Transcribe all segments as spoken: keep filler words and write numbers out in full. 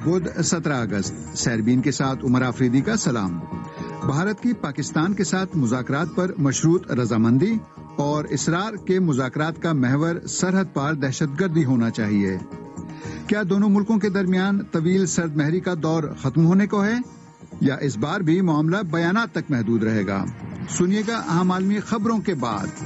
بدھ سترہ اگست سیربین کے ساتھ عمر آفریدی کا سلام. بھارت کی پاکستان کے ساتھ مذاکرات پر مشروط رضامندی اور اصرار کے مذاکرات کا محور سرحد پار دہشت گردی ہونا چاہیے. کیا دونوں ملکوں کے درمیان طویل سرد مہری کا دور ختم ہونے کو ہے یا اس بار بھی معاملہ بیانات تک محدود رہے گا؟ سنیے گا اہم عالمی خبروں کے بعد.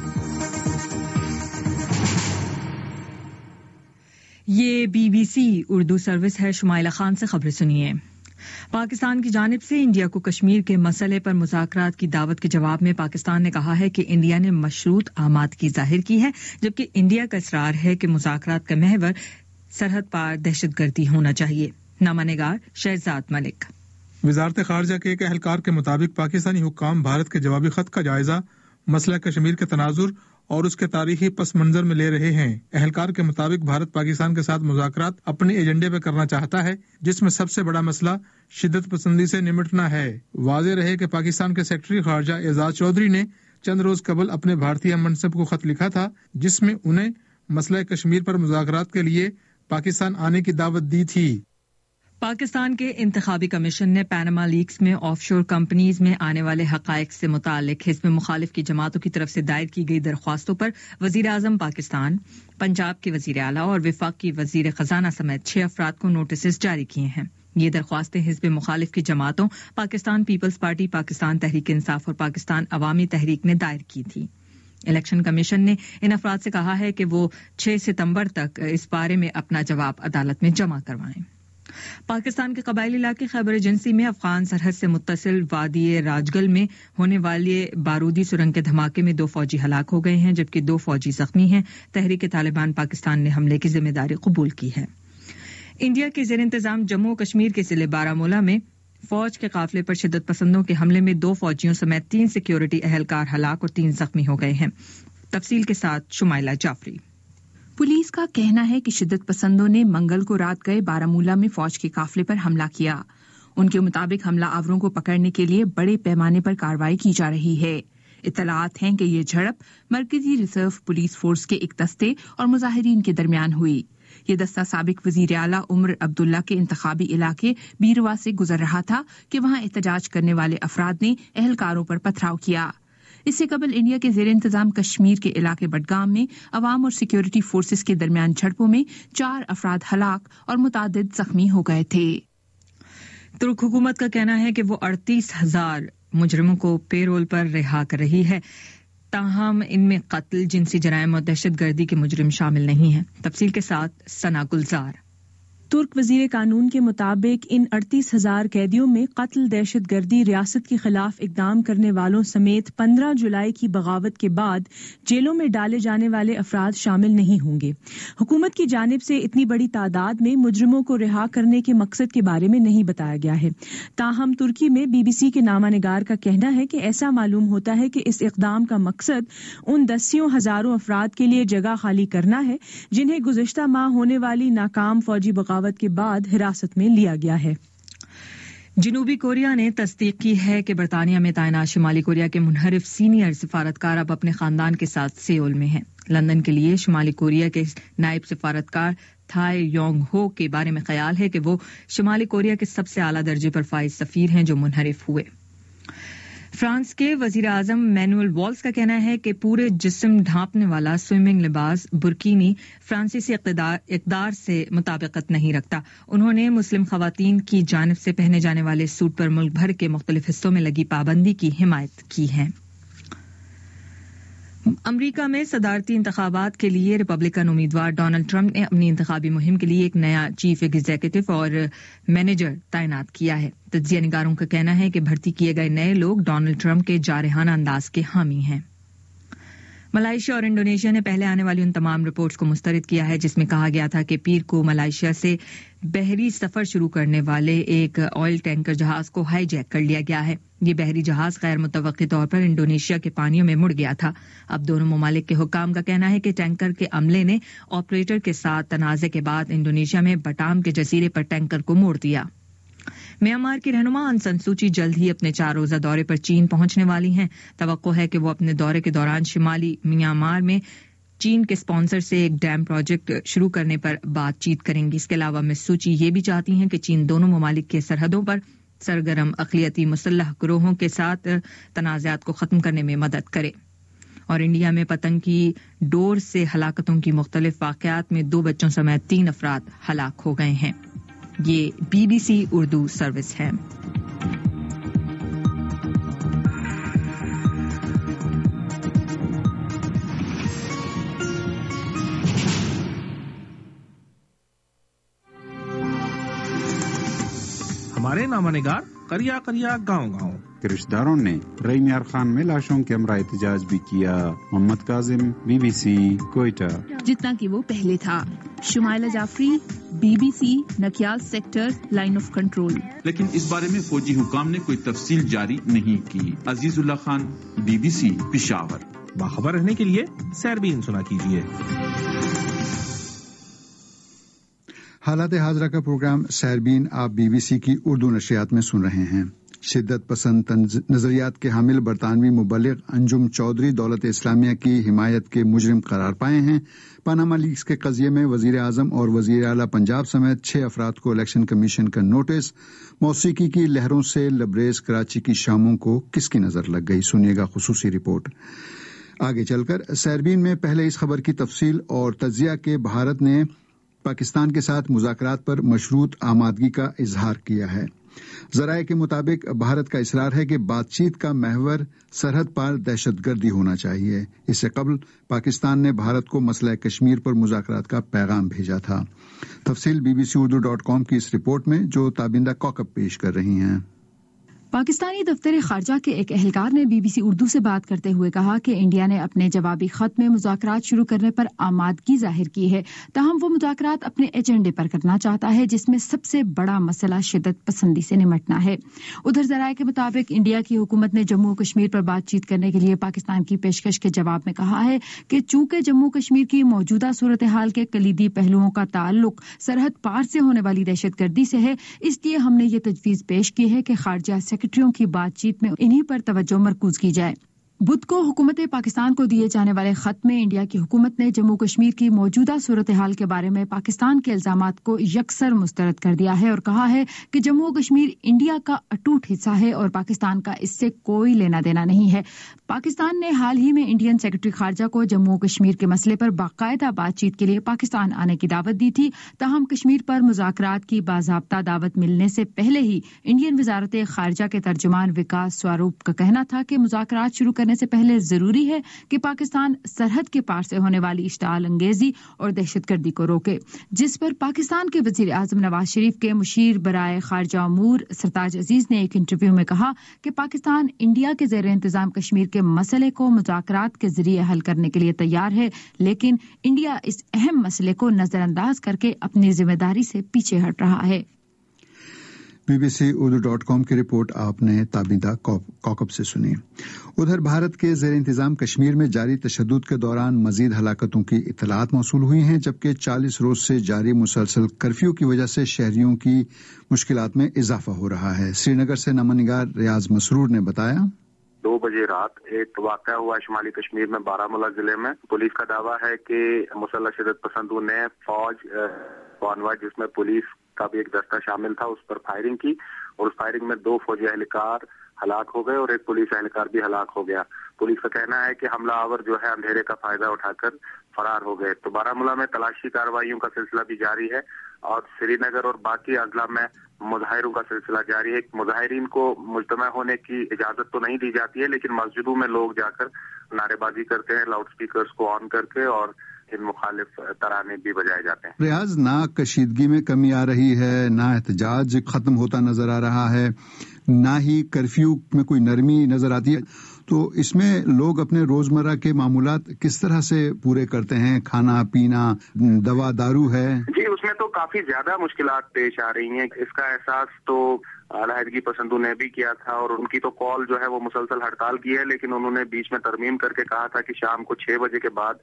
یہ B B C Urdu service ہے. شمائلہ خان سے خبریں سنیے. پاکستان کی جانب سے انڈیا کو کشمیر کے مسئلے پر مذاکرات کی دعوت کے جواب میں پاکستان نے کہا ہے کہ انڈیا نے مشروط آمادگی ظاہر کی ہے، جبکہ انڈیا کا اصرار ہے کہ مذاکرات کا محور سرحد پار دہشت گردی ہونا چاہیے. نامہ نگار شہزاد ملک. وزارت خارجہ کے ایک اہلکار کے مطابق پاکستانی حکام بھارت کے جوابی خط کا جائزہ مسئلہ کشمیر کے تناظر اور اس کے تاریخی پس منظر میں لے رہے ہیں. اہلکار کے مطابق بھارت پاکستان کے ساتھ مذاکرات اپنے ایجنڈے پہ کرنا چاہتا ہے، جس میں سب سے بڑا مسئلہ شدت پسندی سے نمٹنا ہے. واضح رہے کہ پاکستان کے سیکرٹری خارجہ اعزاز چودھری نے چند روز قبل اپنے بھارتی ہم منصب کو خط لکھا تھا، جس میں انہیں مسئلہ کشمیر پر مذاکرات کے لیے پاکستان آنے کی دعوت دی تھی. پاکستان کے انتخابی کمیشن نے پاناما لیکس میں آف شور کمپنیز میں آنے والے حقائق سے متعلق حزب مخالف کی جماعتوں کی طرف سے دائر کی گئی درخواستوں پر وزیر اعظم پاکستان، پنجاب کے وزیر اعلیٰ اور وفاق کی وزیر خزانہ سمیت چھ افراد کو نوٹسز جاری کیے ہیں. یہ درخواستیں حزب مخالف کی جماعتوں پاکستان پیپلز پارٹی، پاکستان تحریک انصاف اور پاکستان عوامی تحریک نے دائر کی تھی. الیکشن کمیشن نے ان افراد سے کہا ہے کہ وہ چھ ستمبر تک اس بارے میں اپنا جواب عدالت میں جمع کروائیں. پاکستان کے قبائلی علاقے خیبر ایجنسی میں افغان سرحد سے متصل وادی راجگل میں ہونے والے بارودی سرنگ کے دھماکے میں دو فوجی ہلاک ہو گئے ہیں، جبکہ دو فوجی زخمی ہیں. تحریک طالبان پاکستان نے حملے کی ذمہ داری قبول کی ہے. انڈیا کے زیر انتظام جموں کشمیر کے ضلع بارامولہ میں فوج کے قافلے پر شدت پسندوں کے حملے میں دو فوجیوں سمیت تین سیکیورٹی اہلکار ہلاک اور تین زخمی ہو گئے ہیں. تفصیل کے ساتھ شمائلہ جعفری. پولیس کا کہنا ہے کہ شدت پسندوں نے منگل کو رات گئے بارامولہ میں فوج کے قافلے پر حملہ کیا. ان کے مطابق حملہ آوروں کو پکڑنے کے لیے بڑے پیمانے پر کارروائی کی جا رہی ہے. اطلاعات ہیں کہ یہ جھڑپ مرکزی ریزرو پولیس فورس کے ایک دستے اور مظاہرین کے درمیان ہوئی. یہ دستہ سابق وزیر اعلیٰ عمر عبداللہ کے انتخابی علاقے بیروا سے گزر رہا تھا کہ وہاں احتجاج کرنے والے افراد نے اہلکاروں پر پتھراؤ کیا. اس سے قبل انڈیا کے زیر انتظام کشمیر کے علاقے بڈگام میں عوام اور سیکیورٹی فورسز کے درمیان جھڑپوں میں چار افراد ہلاک اور متعدد زخمی ہو گئے تھے. ترک حکومت کا کہنا ہے کہ وہ اڑتیس ہزار مجرموں کو پے رول پر رہا کر رہی ہے، تاہم ان میں قتل، جنسی جرائم اور دہشت گردی کے مجرم شامل نہیں ہیں. تفصیل کے ساتھ ثنا گلزار. ترک وزیر قانون کے مطابق ان اڑتیس ہزار قیدیوں میں قتل، دہشت گردی، ریاست کے خلاف اقدام کرنے والوں سمیت پندرہ جولائی کی بغاوت کے بعد جیلوں میں ڈالے جانے والے افراد شامل نہیں ہوں گے. حکومت کی جانب سے اتنی بڑی تعداد میں مجرموں کو رہا کرنے کے مقصد کے بارے میں نہیں بتایا گیا ہے. تاہم ترکی میں بی بی سی کے نامہ نگار کا کہنا ہے کہ ایسا معلوم ہوتا ہے کہ اس اقدام کا مقصد ان دسیوں ہزاروں افراد کے لیے جگہ خالی کرنا ہے جنہیں گزشتہ ماہ ہونے والی ناکام فوجی بغاوت کے بعد حراست میں لیا گیا ہے. جنوبی کوریا نے تصدیق کی ہے کہ برطانیہ میں تعینات شمالی کوریا کے منحرف سینئر سفارتکار اب اپنے خاندان کے ساتھ سیول میں ہیں. لندن کے لیے شمالی کوریا کے نائب سفارتکار تھائی یونگ ہو کے بارے میں خیال ہے کہ وہ شمالی کوریا کے سب سے اعلیٰ درجے پر فائز سفیر ہیں جو منحرف ہوئے. فرانس کے وزیر اعظم مینوئل والز کا کہنا ہے کہ پورے جسم ڈھانپنے والا سوئمنگ لباس برکینی فرانسیسی اقتدار اقدار سے مطابقت نہیں رکھتا. انہوں نے مسلم خواتین کی جانب سے پہنے جانے والے سوٹ پر ملک بھر کے مختلف حصوں میں لگی پابندی کی حمایت کی ہے. امریکہ میں صدارتی انتخابات کے لیے ریپبلکن امیدوار ڈونلڈ ٹرمپ نے اپنی انتخابی مہم کے لیے ایک نیا چیف ایگزیکٹو اور مینیجر تعینات کیا ہے. تجزیہ نگاروں کا کہنا ہے کہ بھرتی کیے گئے نئے لوگ ڈونلڈ ٹرمپ کے جارحانہ انداز کے حامی ہیں. ملائیشیا اور انڈونیشیا نے پہلے آنے والی ان تمام رپورٹس کو مسترد کیا ہے جس میں کہا گیا تھا کہ پیر کو ملائیشیا سے بحری سفر شروع کرنے والے ایک آئل ٹینکر جہاز کو ہائی جیک کر لیا گیا ہے. یہ بحری جہاز غیر متوقع طور پر انڈونیشیا کے پانیوں میں مڑ گیا تھا. اب دونوں ممالک کے حکام کا کہنا ہے کہ ٹینکر کے عملے نے آپریٹر کے ساتھ تنازع کے بعد انڈونیشیا میں بٹام کے جزیرے پر ٹینکر کو موڑ دیا. میانمار کی رہنما آنگ سان سوچی جلد ہی اپنے چار روزہ دورے پر چین پہنچنے والی ہیں. توقع ہے کہ وہ اپنے دورے کے دوران شمالی میانمار میں چین کے اسپانسر سے ایک ڈیم پروجیکٹ شروع کرنے پر بات چیت کریں گی۔ اس کے علاوہ مس سو چی یہ بھی چاہتی ہیں کہ چین دونوں ممالک کے سرحدوں پر سرگرم اقلیتی مسلح گروہوں کے ساتھ تنازعات کو ختم کرنے میں مدد کرے۔ اور انڈیا میں پتنگ کی ڈور سے ہلاکتوں کی مختلف واقعات میں دو بچوں سمیت تین افراد ہلاک ہو گئے ہیں۔ یہ B B C Urdu service ہے۔ ہمارے نامہ نگار کریا کریا گاؤں گاؤں کے رشتہ داروں نے رئی میار خان میں لاشوں کے ہمراہ احتجاج بھی کیا۔ Muhammad Kazim, B B C, Quetta. جتنا کہ وہ پہلے تھا۔ Shumaila Jafri, B B C, Nakyal sector, line of control. لیکن اس بارے میں فوجی حکام نے کوئی تفصیل جاری نہیں کی۔ عزیز اللہ Khan, B B C, Peshawar. باخبر رہنے کے لیے سیربین سنا کیجیے۔ حالات حاضرہ کا پروگرام سیربین آپ بی بی سی کی اردو نشریات میں سن رہے ہیں۔ شدت پسند نظریات کے حامل برطانوی مبلغ انجم چودھری دولت اسلامیہ کی حمایت کے مجرم قرار پائے ہیں۔ پاناما لیکس کے قضیے میں وزیر اعظم اور وزیر اعلیٰ پنجاب سمیت چھ افراد کو الیکشن کمیشن کا نوٹس۔ موسیقی کی لہروں سے لبریز کراچی کی شاموں کو کس کی نظر لگ گئی، سنیے گا خصوصی رپورٹ۔ آگے چل کر سیربین میں پہلے اس خبر کی تفصیل اور تجزیہ کہ بھارت نے پاکستان کے ساتھ مذاکرات پر مشروط آمادگی کا اظہار کیا ہے۔ ذرائع کے مطابق بھارت کا اصرار ہے کہ بات چیت کا محور سرحد پار دہشت گردی ہونا چاہیے۔ اس سے قبل پاکستان نے بھارت کو مسئلہ کشمیر پر مذاکرات کا پیغام بھیجا تھا۔ تفصیل B B C Urdu dot com کی اس رپورٹ میں جو تابندہ کوکب پیش کر رہی ہیں۔ پاکستانی دفتر خارجہ کے ایک اہلکار نے بی بی سی اردو سے بات کرتے ہوئے کہا کہ انڈیا نے اپنے جوابی خط میں مذاکرات شروع کرنے پر آمادگی ظاہر کی ہے، تاہم وہ مذاکرات اپنے ایجنڈے پر کرنا چاہتا ہے جس میں سب سے بڑا مسئلہ شدت پسندی سے نمٹنا ہے۔ ادھر ذرائع کے مطابق انڈیا کی حکومت نے جموں کشمیر پر بات چیت کرنے کے لیے پاکستان کی پیشکش کے جواب میں کہا ہے کہ چونکہ جموں کشمیر کی موجودہ صورتحال کے کلیدی پہلوؤں کا تعلق سرحد پار سے ہونے والی دہشت گردی سے ہے، اس لیے ہم نے یہ تجویز پیش کی ہے کہ خارجہ سیکرٹریوں کی بات چیت میں انہی پر توجہ مرکوز کی جائے۔ بدھ کو حکومت پاکستان کو دیے جانے والے خط میں انڈیا کی حکومت نے جموں کشمیر کی موجودہ صورتحال کے بارے میں پاکستان کے الزامات کو یکسر مسترد کر دیا ہے اور کہا ہے کہ جموں و کشمیر انڈیا کا اٹوٹ حصہ ہے اور پاکستان کا اس سے کوئی لینا دینا نہیں ہے۔ پاکستان نے حال ہی میں انڈین سیکرٹری خارجہ کو جموں و کشمیر کے مسئلے پر باقاعدہ بات چیت کے لیے پاکستان آنے کی دعوت دی تھی، تاہم کشمیر پر مذاکرات کی باضابطہ دعوت ملنے سے پہلے ہی انڈین وزارت خارجہ کے ترجمان وکاس سواروپ کا کہنا تھا کہ مذاکرات شروع کرنے سے پہلے ضروری ہے کہ پاکستان سرحد کے پار سے ہونے والی اشتعال انگیزی اور دہشت گردی کو روکے، جس پر پاکستان کے وزیر اعظم نواز شریف کے مشیر برائے خارجہ امور سرتاج عزیز نے ایک انٹرویو میں کہا کہ پاکستان انڈیا کے زیر انتظام کشمیر کے مسئلے کو مذاکرات کے ذریعے حل کرنے کے لیے تیار ہے، لیکن انڈیا اس اہم مسئلے کو نظر انداز کر کے اپنی ذمہ داری سے پیچھے ہٹ رہا ہے۔ B B C Urdu dot com کی رپورٹ آپ نے تابندہ کوکب سے سنی۔ ادھر بھارت کے زیر انتظام کشمیر میں جاری تشدد کے دوران مزید ہلاکتوں کی اطلاعات موصول ہوئی ہیں، جبکہ چالیس روز سے جاری مسلسل کرفیو کی وجہ سے شہریوں کی مشکلات میں اضافہ ہو رہا ہے۔ سری نگر سے نامہ نگار ریاض مسرور نے بتایا۔ دو بجے رات ایک واقعہ ہوا شمالی کشمیر میں بارہ مولہ ضلع میں۔ پولیس کا دعویٰ ہے کہ مسلح شدت پسندوں نے فوج وانوا جس میں پولیس کا بھی ایک دستہ شامل تھا اس پر فائرنگ کی، اور اس فائرنگ میں دو فوجی اہلکار ہلاک ہو گئے اور ایک پولیس اہلکار بھی ہلاک ہو گیا۔ پولیس کا کہنا ہے کہ حملہ آور جو ہے اندھیرے کا فائدہ اٹھا کر فرار ہو گئے۔ تو بارہ مولہ میں تلاشی کارروائیوں کا سلسلہ بھی جاری ہے اور سری نگر اور باقی اضلاع میں مظاہروں کا سلسلہ جاری ہے۔ مظاہرین کو مجتمع ہونے کی اجازت تو نہیں دی جاتی ہے، لیکن مسجدوں میں لوگ جا کر نعرے بازی کرتے ہیں لاؤڈ سپیکرز کو آن کر کے، اور ان مخالف ترانے بھی بجائے جاتے ہیں۔ ریاض، نہ کشیدگی میں کمی آ رہی ہے، نہ احتجاج ختم ہوتا نظر آ رہا ہے، نہ ہی کرفیو میں کوئی نرمی نظر آتی ہے، تو اس میں لوگ اپنے روزمرہ کے معمولات کس طرح سے پورے کرتے ہیں؟ کھانا پینا، دوا دارو ہے؟ جی، اس میں تو کافی زیادہ مشکلات پیش آ رہی ہیں۔ اس کا احساس تو علیحدگی پسندوں نے بھی کیا تھا، اور ان کی تو کال جو ہے وہ مسلسل ہڑتال کی ہے، لیکن انہوں نے بیچ میں ترمیم کر کے کہا تھا کہ شام کو چھ بجے کے بعد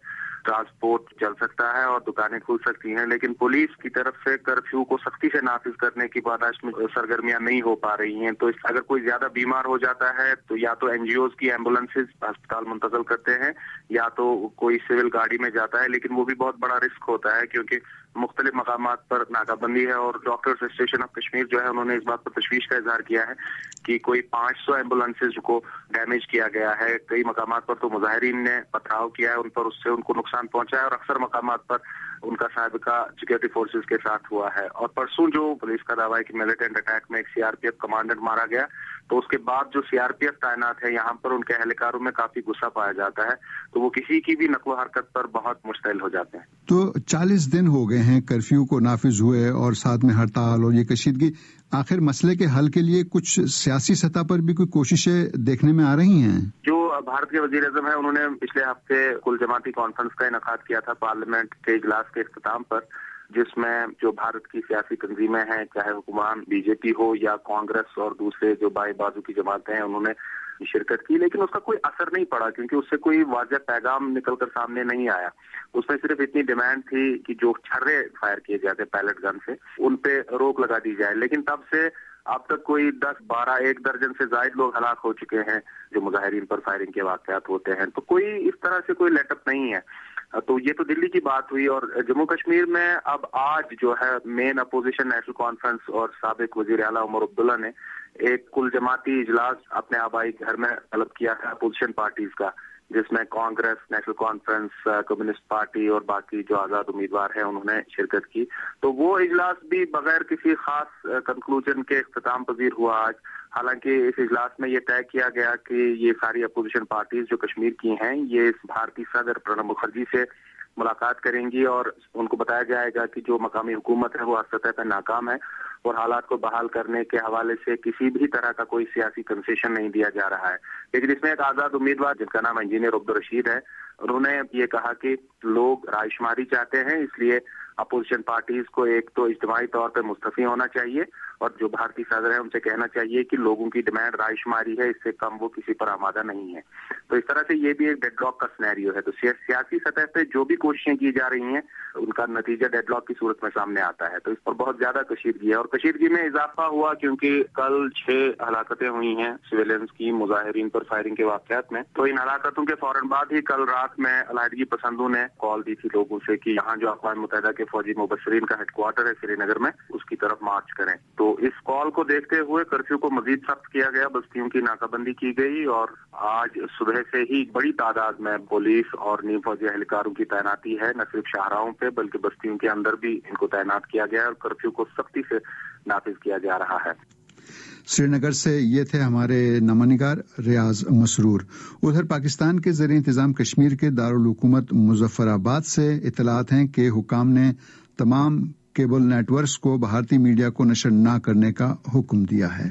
ट्रांसपोर्ट चल सकता है और दुकानें खुल सकती हैं, लेकिन पुलिस की तरफ से कर्फ्यू को सख्ती से नाफिज करने की पादाश में सरगर्मियां नहीं हो पा रही हैं। तो अगर कोई ज्यादा बीमार हो जाता है तो या तो एनजीओ की एम्बुलेंसेज अस्पताल मुंतकिल करते हैं या तो कोई सिविल गाड़ी में जाता है, लेकिन वो भी बहुत बड़ा रिस्क होता है क्योंकि मुख्तलिफ मकामात पर नाकाबंदी है। और डॉक्टर्स एसोसिएशन ऑफ कश्मीर जो है उन्होंने इस बात पर तशवीश का इजहार किया है कि कोई पाँच सौ एम्बुलेंसेज को डैमेज किया गया है। कई मकामात पर तो मुजाहिरीन ने पथराव किया है, उन पर उससे उनको नुकसान पहुंचा है और अक्सर मकामात पर उनका साबिका सिक्योरिटी फोर्सेस के साथ हुआ है। और परसों जो पुलिस का दावा है कि मिलिटेंट अटैक में एक सीआरपीएफ कमांडेंट मारा गया, तो उसके बाद जो सीआरपीएफ तैनात है यहाँ पर उनके एहलकारों में काफी गुस्सा पाया जाता है, तो वो किसी की भी नकलो हरकत पर बहुत मुश्तिल हो जाते हैं। तो चालीस दिन हो गए हैं कर्फ्यू को नाफिज हुए और साथ में हड़ताल और ये कशीदगी, आखिर मसले के हल के लिए कुछ सियासी सतह पर भी कोई कोशिशें देखने में आ रही हैं? जो भारत के वजीर आज़म है उन्होंने पिछले हफ्ते कुल जमाती कॉन्फ्रेंस का इनेकाद किया था पार्लियामेंट के इजलास के इख्तिताम पर, जिसमें जो भारत की सियासी तंजीमें हैं, चाहे हुकूमत बीजेपी हो या कांग्रेस और दूसरे जो बाएं बाजू की जमातें हैं, उन्होंने शिरकत की, लेकिन उसका कोई असर नहीं पड़ा क्योंकि उससे कोई वाज़ेह पैगाम निकलकर सामने नहीं आया। उसमें सिर्फ इतनी डिमांड थी कि जो छर्रे फायर किए जाते पैलेट गन से उन पे रोक लगा दी जाए, लेकिन तब से अब तक कोई दस बारह एक दर्जन से ज्यादा लोग हलाक हो चुके हैं जो मुजाहिरीन पर फायरिंग के वाकयात होते हैं। तो कोई इस तरह से कोई लेटअप नहीं है। तो ये तो दिल्ली की बात हुई। और जम्मू कश्मीर में अब आज जो है मेन अपोजिशन नेशनल कॉन्फ्रेंस और साबिक वजीर आला उमर अब्दुल्ला ने एक कुल जमाती इजलास अपने आबाई घर में तलब किया था अपोजिशन पार्टीज का, जिसमें Congress, national conference, communist party और बाकी जो आजाद उम्मीदवार हैं उन्होंने शिरकत की। तो वो इजलास भी बगैर किसी खास कंक्लूजन के इख्तिताम पजीर हुआ आज। हालांकि इस इजलास में ये तय किया गया कि ये सारी अपोजिशन पार्टीज जो कश्मीर की हैं ये भारतीय सदर प्रणब मुखर्जी से मुलाकात करेंगी और उनको बताया जाएगा कि जो मकामी हुकूमत है वो हर सतह पर नाकाम है और हालात को बहाल करने के हवाले से किसी भी तरह का कोई सियासी कंसेशन नहीं दिया जा रहा है। लेकिन इसमें एक आजाद उम्मीदवार जिनका नाम इंजीनियर अब्दुल रशीद है, उन्होंने ये कहा कि लोग रायशुमारी चाहते हैं, इसलिए अपोजिशन पार्टीज को एक तो इज्तिमाई तौर पर मुस्तफी होना चाहिए और जो भारतीय सदर है उनसे कहना चाहिए कि लोगों की डिमांड रायशुमारी है, इससे कम वो किसी पर आमादा नहीं है। तो इस तरह से ये भी एक डेडलॉक का सिनेरियो है। तो सियासी सतह पे जो भी कोशिशें की जा रही हैं उनका नतीजा डेडलॉक की सूरत में सामने आता है। तो इस पर बहुत ज्यादा कशीदगी है और कशीदगी में इजाफा हुआ क्योंकि कल छह हलाकतें हुई हैं सिविलियंस की मुजाहिरीन पर फायरिंग के वाकयात में। तो इन हलाकतों के फौरन बाद ही कल रात में अलहदगी पसंदों ने कॉल दी थी लोगों से कि यहाँ जो अक़वाम मुत्तहिदा के फौजी मुबस्सिरीन का हेडक्वार्टर है श्रीनगर में, उसकी तरफ मार्च करें। तो इस कॉल को देखते हुए कर्फ्यू को मजीद सख्त किया गया, बस्तियों की नाकाबंदी की गई और आज सुबह से ही बड़ी तादाद में पुलिस और नीम फौजी एहलकारों की तैनाती है, न सिर्फ शाहराहों पे बल्कि बस्तियों के अंदर भी इनको तैनात किया गया है और कर्फ्यू को सख्ती से नाफिज किया जा रहा है। श्रीनगर से ये थे हमारे नमानिगार रियाज मसरूर। उधर पाकिस्तान के ज़ेर इंतज़ाम कश्मीर के दारुल हुकूमत मुजफ्फराबाद से इत्तलात हैं कि हुकाम ने तमाम केबल नेटवर्क्स को भारतीय मीडिया को नशर न करने का हुक्म दिया है।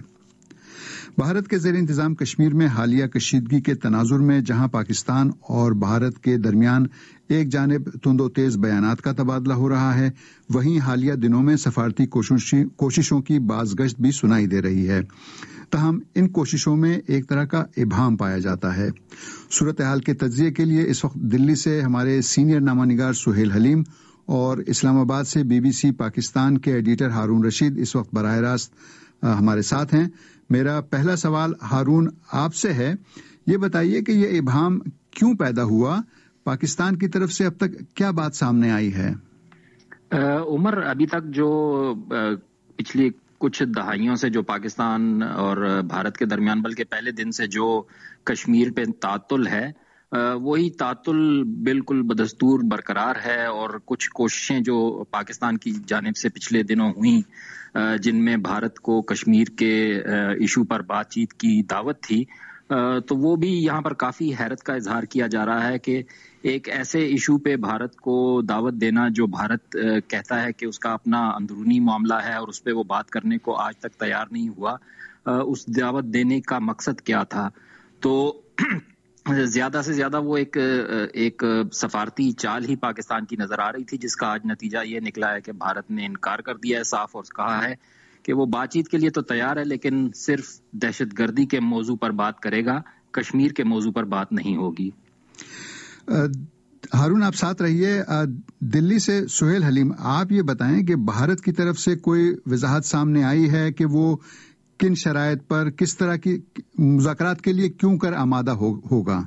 भारत के ज़ेर इंतज़ाम कश्मीर में हालिया कशीदगी के तनाजुर में जहां पाकिस्तान और भारत के दरमियान एक जानिब तुंदो तेज बयानात का तबादला हो रहा है, वहीं हालिया दिनों में सफारती कोशिशों की बाज़गश्त भी सुनाई दे रही है। तहम इन कोशिशों में एक तरह का इबाम पाया जाता है। सूरत हाल के तज्जिये के लिए इस वक्त दिल्ली से हमारे सीनियर नामानिगार सुहेल हलीम और इस्लामाबाद से बीबीसी पाकिस्तान के एडिटर हारून रशीद इस वक्त बराह रास्त हमारे साथ हैं। मेरा पहला सवाल हारून आपसे है, ये बताइए कि ये इबाम क्यों पैदा हुआ, पाकिस्तान की तरफ से अब तक क्या बात सामने आई है? उमर, अभी तक जो पिछली कुछ दहाइयों से जो पाकिस्तान और भारत के दरमियान बल्कि पहले दिन से जो कश्मीर पे तातुल है, वही तातुल बिल्कुल बदस्तूर बरकरार है और कुछ कोशिशें जो पाकिस्तान की जानिब से पिछले दिनों हुई जिनमें भारत को कश्मीर के इशू पर बातचीत की दावत थी, तो वो भी यहाँ पर काफ़ी हैरत का इजहार किया जा रहा है कि एक ऐसे इशू पे भारत को दावत देना जो भारत कहता है कि उसका अपना अंदरूनी मामला है और उस पर वो बात करने को आज तक तैयार नहीं हुआ, उस दावत देने का मकसद क्या था? तो ज्यादा से ज्यादा वो एक एक सफारती चाल ही पाकिस्तान की नजर आ रही थी, जिसका आज नतीजा ये निकला है कि भारत ने इनकार कर दिया है साफ और कहा है कि वो बातचीत के लिए तो तैयार है लेकिन सिर्फ दहशतगर्दी के मौजू पर बात करेगा, कश्मीर के मौजू पर बात नहीं होगी। ہارون آپ ساتھ رہیے. دلی سے سہیل حلیم، آپ یہ بتائیں کہ بھارت کی طرف سے کوئی وضاحت سامنے آئی ہے کہ وہ کن شرائط پر کس طرح کی مذاکرات کے لیے کیوں کر آمادہ ہوگا؟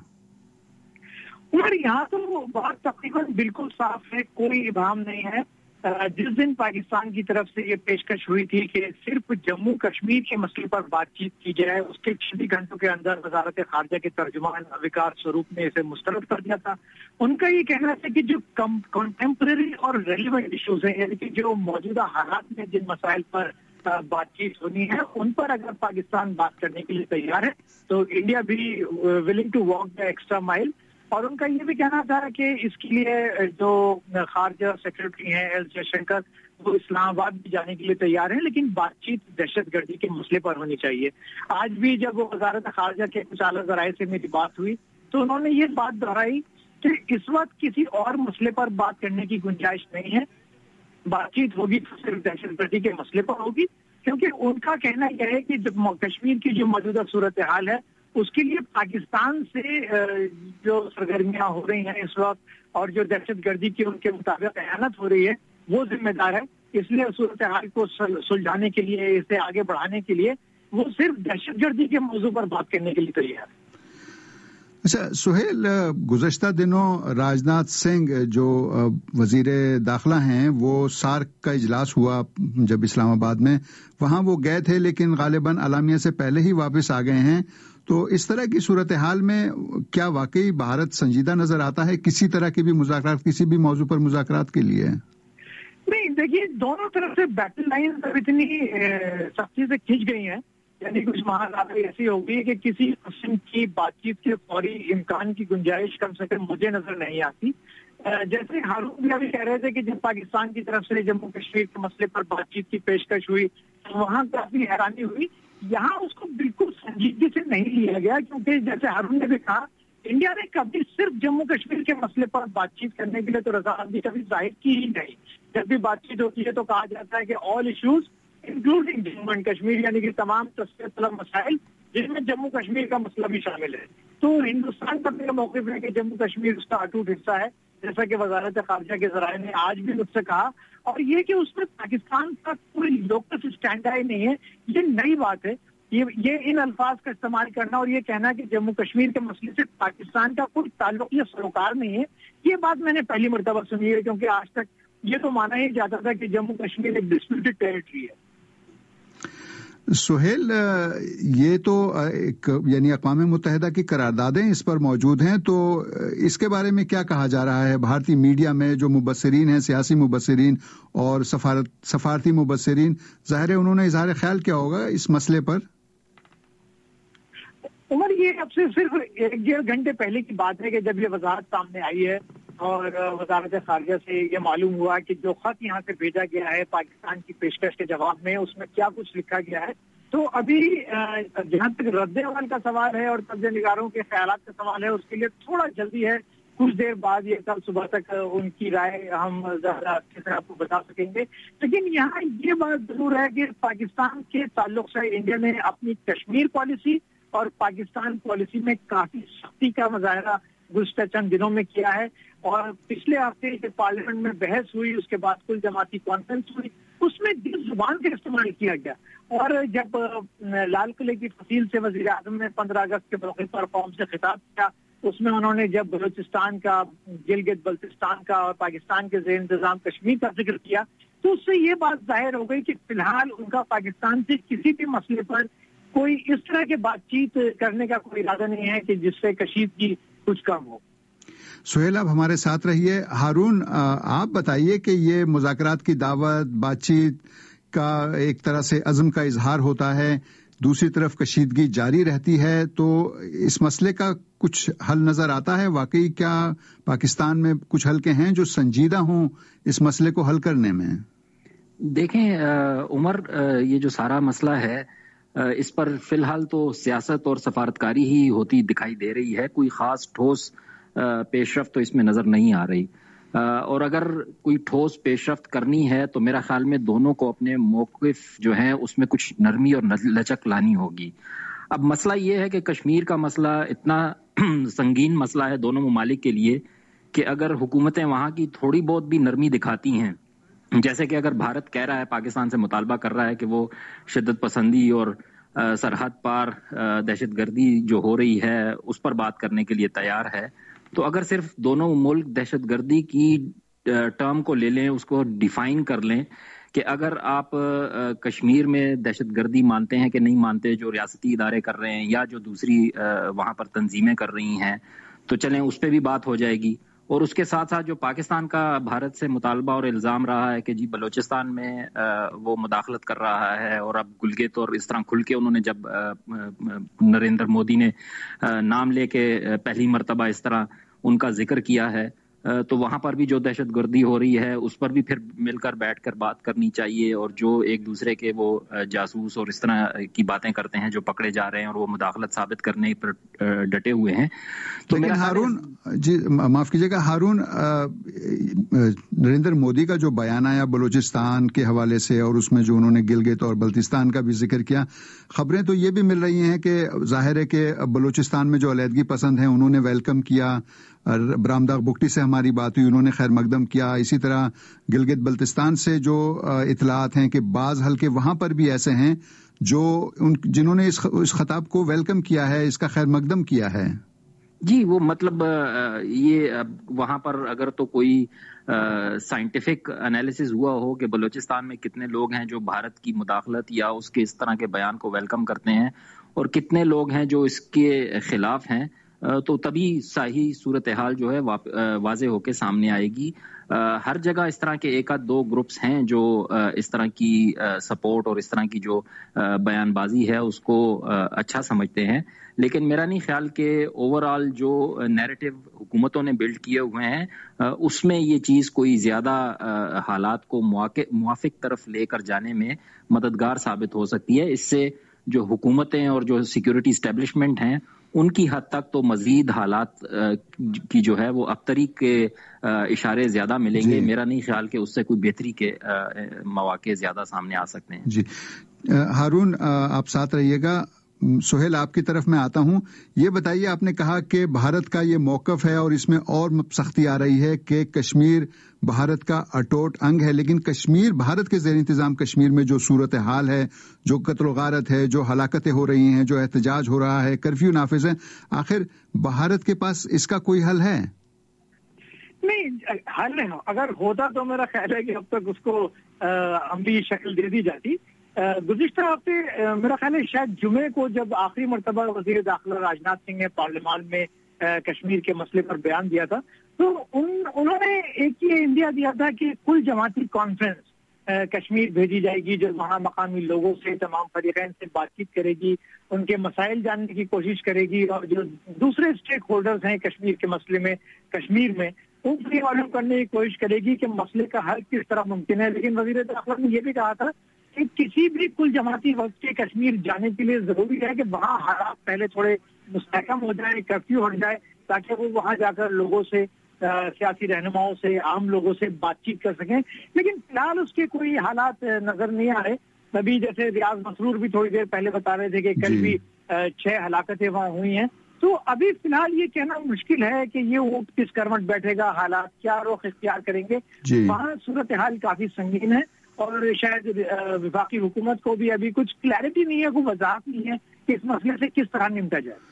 عمر یہاں تو بات تقریباً بالکل صاف ہے، کوئی ابہام نہیں ہے. جس دن پاکستان کی طرف سے یہ پیشکش ہوئی تھی کہ صرف جموں کشمیر کے مسئلے پر بات چیت کی جائے، اس کے چند گھنٹوں کے اندر وزارت خارجہ کے ترجمان وکاس سوروپ نے اسے مسترد کر دیا تھا. ان کا یہ کہنا تھا کہ جو کنٹمپرری اور ریلیونٹ ایشوز ہیں، یعنی کہ جو موجودہ حالات میں جن مسائل پر بات چیت ہونی ہے، ان پر اگر پاکستان بات کرنے کے لیے تیار ہے تو انڈیا بھی willing to walk the extra mile. اور ان کا یہ بھی کہنا تھا کہ اس کے لیے جو خارجہ سیکرٹری ہیں ایل جے شنکر، وہ اسلام آباد بھی جانے کے لیے تیار ہیں، لیکن بات چیت دہشت گردی کے مسئلے پر ہونی چاہیے. آج بھی جب وہ وزارت خارجہ کے کچھ اعلیٰ ذرائع سے میری بات ہوئی تو انہوں نے یہ بات دہرائی کہ اس وقت کسی اور مسئلے پر بات کرنے کی گنجائش نہیں ہے. بات چیت ہوگی تو صرف دہشت گردی کے مسئلے پر ہوگی، کیونکہ ان کا کہنا یہ ہے کہ کشمیر کی جو موجودہ صورتحال ہے اس کے لیے پاکستان سے جو سرگرمیاں ہو رہی ہیں اس وقت اور جو دہشت گردی کی ان کے مطابق احانت ہو رہی ہے وہ ذمہ دار ہے. اس لیے صورتحال کو سلجھانے کے لیے، اسے آگے بڑھانے کے لیے وہ صرف دہشت گردی کے موضوع پر بات کرنے کے لیے تیار ہے. اچھا سہیل، گزشتہ دنوں راجناتھ سنگھ جو وزیر داخلہ ہیں وہ سارک کا اجلاس ہوا جب اسلام آباد میں، وہاں وہ گئے تھے لیکن غالباً اعلامیہ سے پہلے ہی واپس آ گئے ہیں. تو اس طرح کی صورتحال میں کیا واقعی بھارت سنجیدہ نظر آتا ہے کسی طرح کی بھی مذاکرات، کسی بھی موضوع پر مذاکرات کے لیے؟ نہیں، دیکھیے دونوں طرف سے بیٹل لائن اب اتنی سختی سے کھینچ گئی ہیں، یعنی کچھ مہارت ایسی ہوگی کہ کسی قسم کی بات چیت کے فوری امکان کی گنجائش کم سے کم مجھے نظر نہیں آتی. جیسے ہارون بھی ابھی کہہ رہے تھے کہ جب پاکستان کی طرف سے جموں کشمیر کے مسئلے پر بات چیت کی پیشکش ہوئی تو وہاں کافی حیرانی ہوئی. یہاں اس کو بالکل سنجیدگی سے نہیں لیا گیا، کیونکہ جیسے ہارون نے بھی کہا انڈیا نے کبھی صرف جموں کشمیر کے مسئلے پر بات چیت کرنے کے لیے تو رضامندی کبھی ظاہر کی ہی نہیں. جب بھی بات چیت ہوتی ہے تو کہا جاتا ہے کہ all issues including Jammu and Kashmir, یعنی کہ تمام تصفیہ طلب مسائل جن میں جموں کشمیر کا مسئلہ بھی شامل ہے. تو ہندوستان کا بھی موقف ہے کہ جموں کشمیر اس کا اٹوٹ حصہ ہے، جیسا کہ وزارت خارجہ کے ذرائع نے آج بھی مجھ سے کہا. اور یہ کہ اس میں پاکستان کا کوئی لوکس اسٹینڈ آئی نہیں ہے، یہ نئی بات ہے. یہ یہ ان الفاظ کا استعمال کرنا اور یہ کہنا کہ جموں کشمیر کے مسئلے سے پاکستان کا کوئی تعلق یا سروکار نہیں ہے، یہ بات میں نے پہلی مرتبہ سنی ہے، کیونکہ آج تک یہ تو مانا ہی جاتا تھا کہ جموں کشمیر ایک ڈسپیوٹڈ ٹیریٹری ہے. سہیل، یہ تو ایک یعنی اقوام متحدہ کی قراردادیں اس پر موجود ہیں، تو اس کے بارے میں کیا کہا جا رہا ہے بھارتی میڈیا میں؟ جو مبصرین ہیں، سیاسی مبصرین اور سفارت سفارتی مبصرین، ظاہر ہے انہوں نے اظہار خیال کیا ہوگا اس مسئلے پر. عمر، یہ اب سے صرف ایک ڈیڑھ گھنٹے پہلے کی بات ہے کہ جب یہ وضاحت سامنے آئی ہے اور وزارت خارجہ سے یہ معلوم ہوا کہ جو خط یہاں سے بھیجا گیا ہے پاکستان کی پیشکش کے جواب میں، اس میں کیا کچھ لکھا گیا ہے. تو ابھی جہاں تک رد عمل کا سوال ہے اور تجزیہ نگاروں کے خیالات کا سوال ہے، اس کے لیے تھوڑا جلدی ہے. کچھ دیر بعد یہ کل صبح تک ان کی رائے ہم زیادہ اچھے سے آپ کو بتا سکیں گے. لیکن یہاں یہ بات ضرور ہے کہ پاکستان کے تعلق سے انڈیا نے اپنی کشمیر پالیسی اور پاکستان پالیسی میں کافی سختی کا مظاہرہ گزشتہ چند دنوں میں کیا ہے. اور پچھلے ہفتے جب پارلیمنٹ میں بحث ہوئی، اس کے بعد کل جماعتی کانفرنس ہوئی، اس میں جس زبان کا استعمال کیا گیا. اور جب لال قلعے کی فصیل سے وزیر اعظم نے پندرہ اگست کے موقع پر قوم سے خطاب کیا، اس میں انہوں نے جب بلوچستان کا، گلگت بلتستان کا اور پاکستان کے زیر انتظام کشمیر کا ذکر کیا، تو اس سے یہ بات ظاہر ہو گئی کہ فی الحال ان کا پاکستان سے کسی بھی مسئلے پر کوئی اس طرح کی بات چیت کرنے کا کوئی ارادہ نہیں ہے کہ جس سے کشیدگی کچھ کم ہو. سہیل، آپ ہمارے ساتھ رہیے. ہارون، آپ بتائیے کہ یہ مذاکرات کی دعوت، بات چیت کا ایک طرح سے عزم کا اظہار ہوتا ہے، دوسری طرف کشیدگی جاری رہتی ہے، تو اس مسئلے کا کچھ حل نظر آتا ہے؟ واقعی کیا پاکستان میں کچھ حلقے ہیں جو سنجیدہ ہوں اس مسئلے کو حل کرنے میں؟ دیکھیں عمر، یہ جو سارا مسئلہ ہے اس پر فی الحال تو سیاست اور سفارتکاری ہی ہوتی دکھائی دے رہی ہے. کوئی خاص ٹھوس پیش رفت تو اس میں نظر نہیں آ رہی، اور اگر کوئی ٹھوس پیش رفت کرنی ہے تو میرا خیال میں دونوں کو اپنے موقف جو ہیں اس میں کچھ نرمی اور لچک لانی ہوگی. اب مسئلہ یہ ہے کہ کشمیر کا مسئلہ اتنا سنگین مسئلہ ہے دونوں ممالک کے لیے کہ اگر حکومتیں وہاں کی تھوڑی بہت بھی نرمی دکھاتی ہیں، جیسے کہ اگر بھارت کہہ رہا ہے، پاکستان سے مطالبہ کر رہا ہے کہ وہ شدت پسندی اور سرحد پار دہشت گردی جو ہو رہی ہے اس پر بات کرنے کے لیے تیار ہے، تو اگر صرف دونوں ملک دہشت گردی کی ٹرم کو لے لیں، اس کو ڈیفائن کر لیں کہ اگر آپ کشمیر میں دہشت گردی مانتے ہیں کہ نہیں مانتے، جو ریاستی ادارے کر رہے ہیں یا جو دوسری وہاں پر تنظیمیں کر رہی ہیں، تو چلیں اس پہ بھی بات ہو جائے گی۔ اور اس کے ساتھ ساتھ جو پاکستان کا بھارت سے مطالبہ اور الزام رہا ہے کہ جی بلوچستان میں وہ مداخلت کر رہا ہے، اور اب گلگت اور اس طرح کھل کے انہوں نے جب نریندر مودی نے نام لے کے پہلی مرتبہ اس طرح ان کا ذکر کیا ہے، تو وہاں پر بھی جو دہشت گردی ہو رہی ہے اس پر بھی پھر مل کر بیٹھ کر بات کرنی چاہیے، اور جو ایک دوسرے کے وہ جاسوس اور اس طرح کی باتیں کرتے ہیں جو پکڑے جا رہے ہیں اور وہ مداخلت ثابت کرنے پر ڈٹے ہوئے ہیں۔ تو لیکن ہارون جی معاف کیجیے گا، ہارون نریندر مودی کا جو بیان آیا بلوچستان کے حوالے سے، اور اس میں جو انہوں نے گلگت اور بلتستان کا بھی ذکر کیا، خبریں تو یہ بھی مل رہی ہیں کہ ظاہر ہے کہ بلوچستان میں جو علیحدگی پسند ہیں انہوں نے ویلکم کیا، برامداغ بگٹی سے ہماری بات ہوئی، انہوں نے خیر مقدم کیا، اسی طرح گلگت بلتستان سے جو اطلاعات ہیں کہ بعض حلقے وہاں پر بھی ایسے ہیں جو ان جنہوں نے اس خطاب کو ویلکم کیا ہے، اس کا خیر مقدم کیا ہے۔ جی وہ مطلب یہ وہاں پر اگر تو کوئی سائنٹیفک انالیسز ہوا ہو کہ بلوچستان میں کتنے لوگ ہیں جو بھارت کی مداخلت یا اس کے اس طرح کے بیان کو ویلکم کرتے ہیں اور کتنے لوگ ہیں جو اس کے خلاف ہیں، تو تبھی صحیح صورتحال جو ہے واضح ہو کے سامنے آئے گی۔ ہر جگہ اس طرح کے ایک آدھ دو گروپس ہیں جو اس طرح کی سپورٹ اور اس طرح کی جو بیان بازی ہے اس کو اچھا سمجھتے ہیں، لیکن میرا نہیں خیال کہ اوور آل جو نیریٹو حکومتوں نے بلڈ کیے ہوئے ہیں اس میں یہ چیز کوئی زیادہ حالات کو موافق طرف لے کر جانے میں مددگار ثابت ہو سکتی ہے۔ اس سے جو حکومتیں اور جو سیکیورٹی اسٹیبلشمنٹ ہیں ان کی حد تک تو مزید حالات کی جو ہے وہ ابتری کے اشارے زیادہ ملیں گے۔ میرا نہیں خیال کہ اس سے کوئی بہتری کے مواقع زیادہ سامنے آ سکتے ہیں۔ جی ہارون آپ ساتھ رہیے گا۔ سہیل آپ کی طرف میں آتا ہوں، یہ بتائیے، آپ نے کہا کہ بھارت کا یہ موقف ہے اور اس میں اور سختی آ رہی ہے کہ کشمیر بھارت کا اٹوٹ انگ ہے، لیکن کشمیر بھارت کے زیر انتظام کشمیر میں جو صورتحال ہے، جو قتل و غارت ہے، جو ہلاکتیں ہو رہی ہیں، جو احتجاج ہو رہا ہے، کرفیو نافذ ہے، آخر بھارت کے پاس اس کا کوئی حل ہے؟ نہیں، حل نہیں، اگر ہوتا تو میرا خیال ہے کہ اب تک اس کو عملی شکل دے دی جاتی۔ گزشتہ ہفتے میرا خیال ہے شاید جمعے کو جب آخری مرتبہ وزیر داخلہ راجناتھ سنگھ نے پارلیمان میں کشمیر کے مسئلے پر بیان دیا تھا، تو ان انہوں نے ایک یہ اندیا دیا تھا کہ کل جماعتی کانفرنس کشمیر بھیجی جائے گی جو وہاں مقامی لوگوں سے، تمام فریقین سے بات چیت کرے گی، ان کے مسائل جاننے کی کوشش کرے گی، اور جو دوسرے اسٹیک ہولڈرز ہیں کشمیر کے مسئلے میں کشمیر میں ان کو یہ معلوم کرنے کی کوشش کرے گی کہ مسئلے کا حل کس طرح ممکن ہے۔ لیکن وزیر داخلہ نے یہ بھی کہا تھا کہ کسی بھی کل جماعتی وقت کے کشمیر جانے کے لیے ضروری ہے کہ وہاں حالات پہلے تھوڑے مستحکم ہو جائے، کرفیو ہٹ جائے، تاکہ وہ وہاں جا کر لوگوں سے، سیاسی رہنماؤں سے، عام لوگوں سے بات چیت کر سکیں۔ لیکن فی الحال اس کے کوئی حالات نظر نہیں آ رہے۔ ابھی جیسے ریاض مسرور بھی تھوڑی دیر پہلے بتا رہے تھے کہ کل بھی چھ ہلاکتیں وہاں ہوئی ہیں، تو ابھی فی الحال یہ کہنا مشکل ہے کہ یہ اونٹ کس کروٹ بیٹھے گا، حالات کیا رخ اختیار کریں گے۔ وہاں صورتحال کافی سنگین ہے اور شاید وفاقی حکومت کو بھی ابھی کچھ کلیئرٹی نہیں ہے، کوئی وضاحت نہیں ہے کہ اس مسئلے سے کس طرح نمٹا جائے۔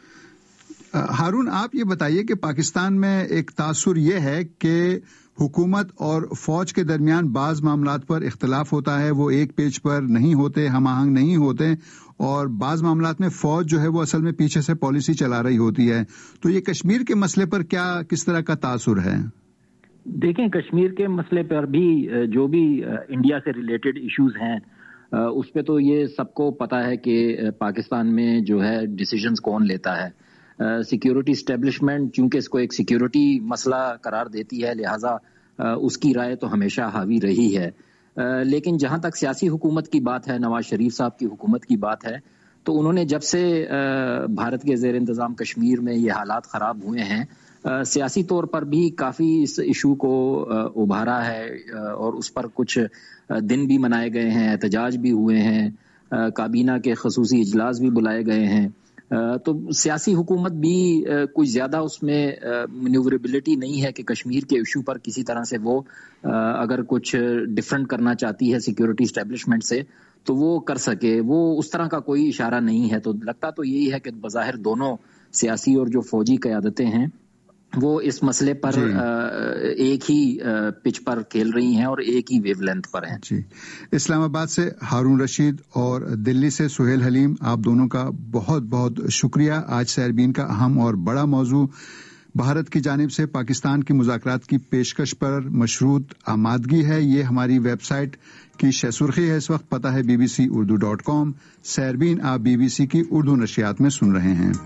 ہارون آپ یہ بتائیے کہ پاکستان میں ایک تاثر یہ ہے کہ حکومت اور فوج کے درمیان بعض معاملات پر اختلاف ہوتا ہے، وہ ایک پیج پر نہیں ہوتے، ہم آہنگ نہیں ہوتے، اور بعض معاملات میں فوج جو ہے وہ اصل میں پیچھے سے پالیسی چلا رہی ہوتی ہے۔ تو یہ کشمیر کے مسئلے پر کیا کس طرح کا تاثر ہے؟ دیکھیں کشمیر کے مسئلے پر بھی جو بھی انڈیا سے ریلیٹڈ ایشوز ہیں اس پہ تو یہ سب کو پتا ہے کہ پاکستان میں جو ہے ڈیسیژنز کون لیتا ہے۔ سیکیورٹی اسٹیبلشمنٹ چونکہ اس کو ایک سیکیورٹی مسئلہ قرار دیتی ہے، لہٰذا اس کی رائے تو ہمیشہ حاوی رہی ہے۔ لیکن جہاں تک سیاسی حکومت کی بات ہے، نواز شریف صاحب کی حکومت کی بات ہے، تو انہوں نے جب سے بھارت کے زیر انتظام کشمیر میں یہ حالات خراب ہوئے ہیں، سیاسی طور پر بھی کافی اس ایشو کو ابھارا ہے اور اس پر کچھ دن بھی منائے گئے ہیں، احتجاج بھی ہوئے ہیں، کابینہ کے خصوصی اجلاس بھی بلائے گئے ہیں۔ تو سیاسی حکومت بھی کوئی زیادہ اس میں مینیوربلٹی نہیں ہے کہ کشمیر کے ایشو پر کسی طرح سے وہ اگر کچھ ڈفرینٹ کرنا چاہتی ہے سیکیورٹی اسٹیبلشمنٹ سے تو وہ کر سکے. وہ اس طرح کا کوئی اشارہ نہیں ہے. تو لگتا تو یہی ہے کہ بظاہر دونوں سیاسی اور جو فوجی قیادتیں ہیں وہ اس مسئلے پر جی. ایک ہی پچ پر کھیل رہی ہیں اور ایک ہی ویو لینتھ پر ہیں. جی. اسلام آباد سے ہارون رشید اور دلی سے سہیل حلیم، آپ دونوں کا بہت بہت شکریہ. آج سیربین کا اہم اور بڑا موضوع بھارت کی جانب سے پاکستان کی مذاکرات کی پیشکش پر مشروط آمادگی ہے. یہ ہماری ویب سائٹ کی شہ سرخی ہے اس وقت. پتہ ہے B B C Urdu dot com. Sairbeen آپ بی بی سی کی اردو نشریات میں سن رہے ہیں.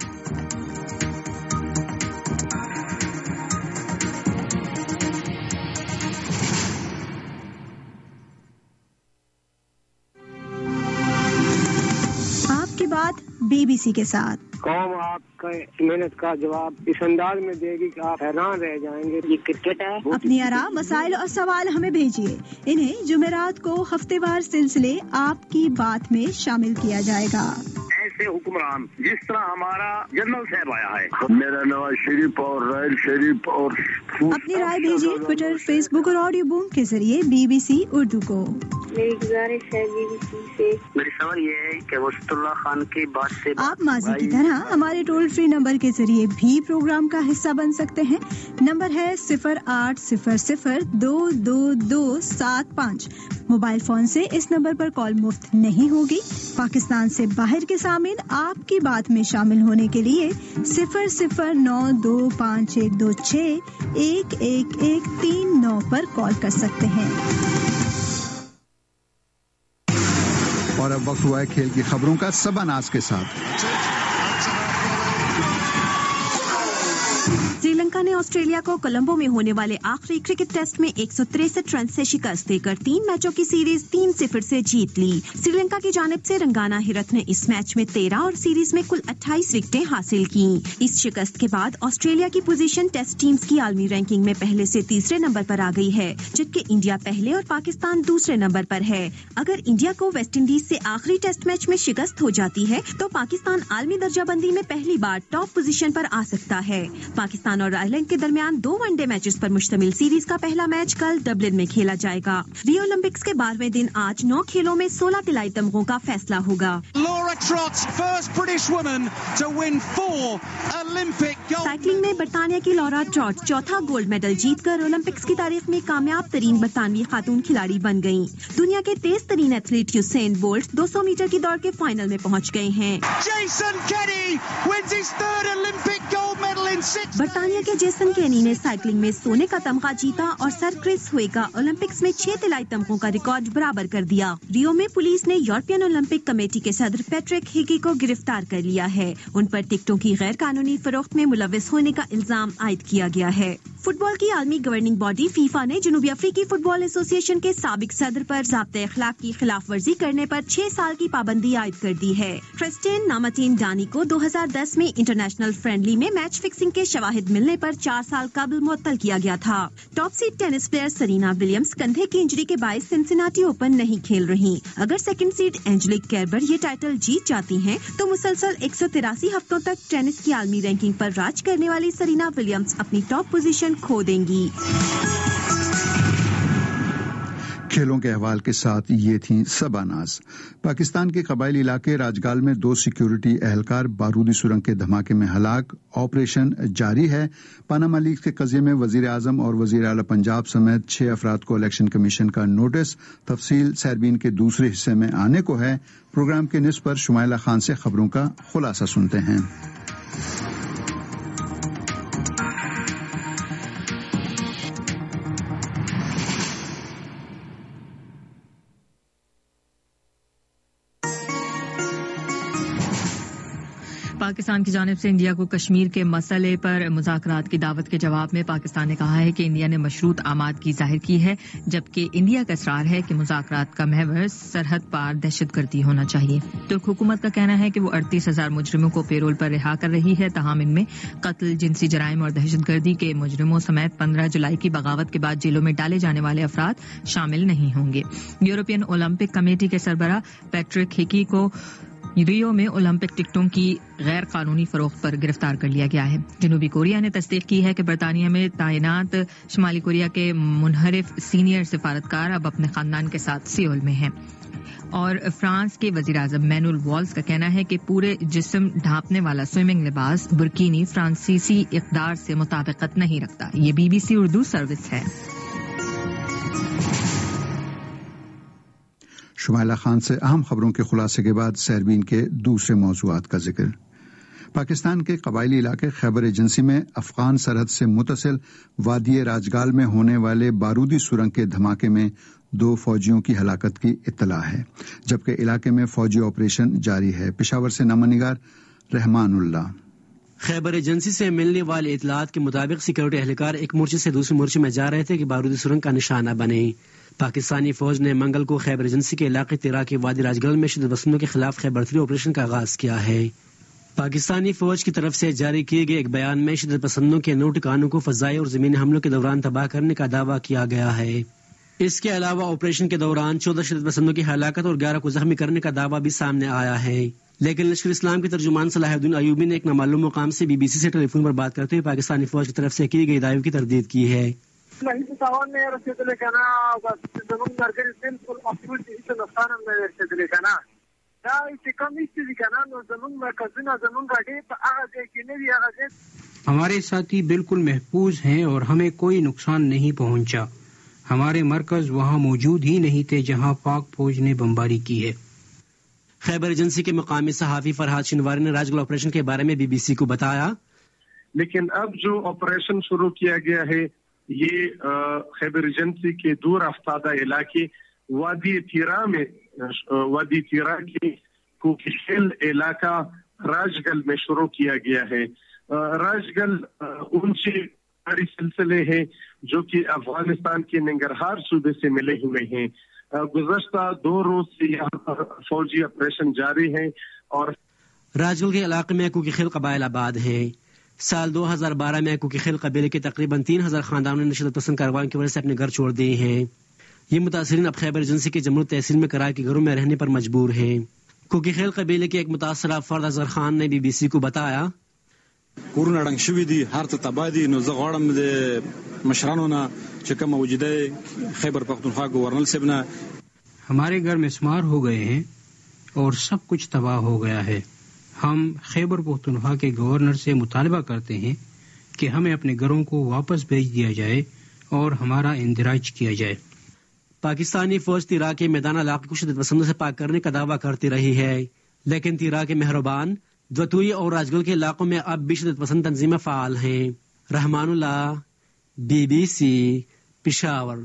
بی بی سی کے ساتھ قوم آپ کا محنت کا جواب اس انداز میں دے گی کہ آپ حیران رہ جائیں گے. یہ کرکٹ ہے. اپنی آراء، مسائل اور سوال ہمیں بھیجیے. انہیں جمعرات کو ہفتے وار سلسلے آپ کی بات میں شامل کیا جائے گا. ایسے حکمران جس طرح ہمارا جنرل صاحب آیا ہے. میرا نواز شریف اور رائل شریف اور اپنی رائے بھیجیے ٹویٹر، فیس بک اور آڈیو بوم کے ذریعے بی بی سی اردو کو. میری گزارش ہے بی بی سی سے، میری سوال یہ ہے کہ وسط اللہ خان کی بات سے آپ ماضی کی طرح ہمارے ٹول فری نمبر کے ذریعے بھی پروگرام کا حصہ بن سکتے ہیں. نمبر ہے صفر آٹھ صفر صفر دو دو دو سات پانچ. موبائل فون سے اس نمبر پر کال مفت نہیں ہوگی. پاکستان سے باہر کے سامعین آپ کی بات میں شامل ہونے کے لیے صفر صفر نو دو پانچ ایک دو چھ ایک ایک ایک تین نو پر کال کر سکتے ہیں. اور اب وقت ہوا ہے کھیل کی خبروں کا سبا ناز کے ساتھ. سری لنکا نے آسٹریلیا کو کولمبو میں ہونے والے آخری کرکٹ ٹیسٹ میں ایک سو تریسٹھ رن سے شکست دے کر تین میچوں کی سیریز تین صفر سے جیت لی. سری لنکا کی جانب سے رنگانا ہرت نے اس میچ میں تیرہ اور سیریز میں کل اٹھائیس وکٹیں حاصل کی. اس شکست کے بعد آسٹریلیا کی پوزیشن ٹیسٹ ٹیمز کی عالمی رینکنگ میں پہلے سے تیسرے نمبر پر آ گئی ہے، جبکہ انڈیا پہلے اور پاکستان دوسرے نمبر پر ہے. اگر انڈیا کو ویسٹ انڈیز سے آخری ٹیسٹ میچ میں شکست ہو جاتی ہے تو پاکستان عالمی درجہ بندی میں پہلی بار ٹاپ پوزیشن پر آ سکتا ہے. پاکستان اور آئرلینڈ کے درمیان دو ون ڈے میچز پر مشتمل سیریز کا پہلا میچ کل ڈبلن میں کھیلا جائے گا. ریو اولمپکس کے بارہویں دن آج نو کھیلوں میں سولہ طلائی تمغوں کا فیصلہ ہوگا. سائیکلنگ میں برطانیہ کی لورا ٹراٹ چوتھا گولڈ میڈل جیت کر اولمپکس کی تاریخ میں کامیاب ترین برطانوی خاتون کھلاڑی بن گئیں. دنیا کے تیز ترین ایتھلیٹ یوسین بولٹ دو سو میٹر کی دوڑ کے فائنل میں پہنچ گئے ہیں. برطانیہ کے جیسن کینی نے سائیکلنگ میں سونے کا تمغہ جیتا اور سر کرس ہوئے گا اولمپکس میں چھ طلائی تمغوں کا ریکارڈ برابر کر دیا. ریو میں پولیس نے یورپین اولمپک کمیٹی کے صدر پیٹرک ہیگی کو گرفتار کر لیا ہے. ان پر ٹکٹوں کی غیر قانونی فروخت میں ملوث ہونے کا الزام عائد کیا گیا ہے. فٹ بال کی عالمی گورننگ باڈی فیفا نے جنوبی افریقی فٹ بال ایسوسی ایشن کے سابق صدر پر ضابطۂ اخلاق کی خلاف ورزی کرنے پر چھ سال کی پابندی عائد کر دی ہے. کرسٹین نامتین ڈانی کو دو ہزار دس میں انٹرنیشنل فرینڈلی میں میچ فکسنگ کے شواہد ملنے پر چار سال قبل معطل کیا گیا تھا. Top seed tennis player Serena Williams کندھے کی انجری کے باعث سنسناٹی اوپن نہیں کھیل رہی. اگر سیکنڈ سیڈ اینجلک کیربر یہ ٹائٹل جیت جاتی ہیں تو مسلسل ایک سو تراسی ہفتوں تک ٹینس کی عالمی رینکنگ پر راج کرنے والی سرینا ولیمز اپنی ٹاپ پوزیشن کھو دیں گی. کھیلوں کے احوال کے ساتھ یہ تھیں سبا ناز. پاکستان کے قبائلی علاقے راجگال میں دو سیکیورٹی اہلکار بارودی سرنگ کے دھماکے میں ہلاک. آپریشن جاری ہے. پاناما لیکس کے قضیے میں وزیر اعظم اور وزیر اعلی پنجاب سمیت چھ افراد کو الیکشن کمیشن کا نوٹس. تفصیل سیربین کے دوسرے حصے میں آنے کو ہے. پروگرام کے نصف پر شمائلہ خان سے خبروں کا خلاصہ سنتے ہیں. پاکستان کی جانب سے انڈیا کو کشمیر کے مسئلے پر مذاکرات کی دعوت کے جواب میں پاکستان نے کہا ہے کہ انڈیا نے مشروط آمادگی ظاہر کی ہے، جبکہ انڈیا کا اصرار ہے کہ مذاکرات کا محور سرحد پار دہشت گردی ہونا چاہیے. ترک حکومت کا کہنا ہے کہ وہ اڑتیس ہزار مجرموں کو پیرول پر رہا کر رہی ہے، تاہم ان میں قتل، جنسی جرائم اور دہشت گردی کے مجرموں سمیت پندرہ جولائی کی بغاوت کے بعد جیلوں میں ڈالے جانے والے افراد شامل نہیں ہوں گے. یورپین اولمپک کمیٹی کے سربراہ پیٹرک ہیکی کو ریو میں اولمپک ٹکٹوں کی غیر قانونی فروخت پر گرفتار کر لیا گیا ہے. جنوبی کوریا نے تصدیق کی ہے کہ برطانیہ میں تعینات شمالی کوریا کے منحرف سینئر سفارتکار اب اپنے خاندان کے ساتھ سیول میں ہیں. اور فرانس کے وزیر اعظم مینول والز کا کہنا ہے کہ پورے جسم ڈھانپنے والا سوئمنگ لباس برکینی فرانسیسی اقدار سے مطابقت نہیں رکھتا. یہ B B C Urdu service ہے. شمائلہ خان سے اہم خبروں کے خلاصے کے بعد سیربین کے دوسرے موضوعات کا ذکر. پاکستان کے قبائلی علاقے خیبر ایجنسی میں افغان سرحد سے متصل وادی راجگال میں ہونے والے بارودی سرنگ کے دھماکے میں دو فوجیوں کی ہلاکت کی اطلاع ہے، جبکہ علاقے میں فوجی آپریشن جاری ہے. پشاور سے نامہ نگار رحمان اللہ. خیبر ایجنسی سے ملنے والے اطلاعات کے مطابق سیکورٹی اہلکار ایک مورچے سے دوسرے مورچے میں جا رہے تھے کہ بارودی سرنگ کا نشانہ بنے. پاکستانی فوج نے منگل کو خیبر ایجنسی کے علاقے تیرا کے وادی راجگل میں شدت پسندوں کے خلاف خیبر تھری آپریشن کا آغاز کیا ہے. پاکستانی فوج کی طرف سے جاری کیے گئے ایک بیان میں شدت پسندوں کے نو ٹھکانوں کو فضائی اور زمینی حملوں کے دوران تباہ کرنے کا دعویٰ کیا گیا ہے. اس کے علاوہ آپریشن کے دوران چودہ شدت پسندوں کی ہلاکت اور گیارہ کو زخمی کرنے کا دعویٰ بھی سامنے آیا ہے. لیکن لشکر اسلام کے ترجمان صلاح الدین ایوبی نے ایک نامعلوم مقام سے بی بی سی سے ٹیلی فون پر بات کرتے ہوئے پاکستانی فوج کی طرف سے کی گئی دعوی کی تردید کی ہے. ہمارے ساتھی بالکل محفوظ ہیں اور ہمیں کوئی نقصان نہیں پہنچا. ہمارے مرکز وہاں موجود ہی نہیں تھے جہاں پاک فوج نے بمباری کی ہے. خیبر ایجنسی کے مقامی صحافی فرحاد شنواری نے راجگل آپریشن کے بارے میں بی بی سی کو بتایا. لیکن اب جو آپریشن شروع کیا گیا ہے یہ خیبر ایجنسی کے دور افتادہ علاقے وادی تیرا میں وادی تیرا کے کوکیشیل علاقہ راجگل میں شروع کیا گیا ہے. راجگل اونچے پہاڑی سلسلے ہیں جو کہ افغانستان کے ننگرہار صوبے سے ملے ہوئے ہیں. گزشتہ دو روز سے یہاں پر فوجی آپریشن جاری ہیں اور راجگل کے علاقے میں کوکی خیل قبائل آباد ہیں. سال دو ہزار بارہ میں کوکی خیل قبیلے کے تقریباً تین ہزار خاندانوں نے شدت پسند کارروائیوں کی وجہ سے اپنے گھر چھوڑ دیے ہیں. یہ متاثرین اب خیبر ایجنسی کے جمرود تحصیل میں کرائے کے گھروں میں رہنے پر مجبور ہیں. کوکی خیل قبیلے کے ایک متاثرہ فرد اظہر خان نے بی بی سی کو بتایا کورونه ډنګ شوي دي، هر څه تباه دي. نو زه غواړم د مشرانو نه چې کومه موجوده خیبر پختونخوا گورنر صاحب نه ہمارے گھر مسمار ہو گئے ہیں اور سب کچھ تباہ ہو گیا ہے. ہم خیبر پختونخوا کے گورنر سے مطالبہ کرتے ہیں کہ ہمیں اپنے گھروں کو واپس بھیج دیا جائے اور ہمارا اندراج کیا جائے. پاکستانی فوج تیرا کے میدان علاقے کو شدت پسندوں سے پاک کرنے کا دعویٰ کرتی رہی ہے، لیکن تیرا کے مہربان دوتوئی اور راجگل کے علاقوں میں اب بھی شدت پسند تنظیمیں فعال ہیں. Rahmanullah, B B C, Peshawar.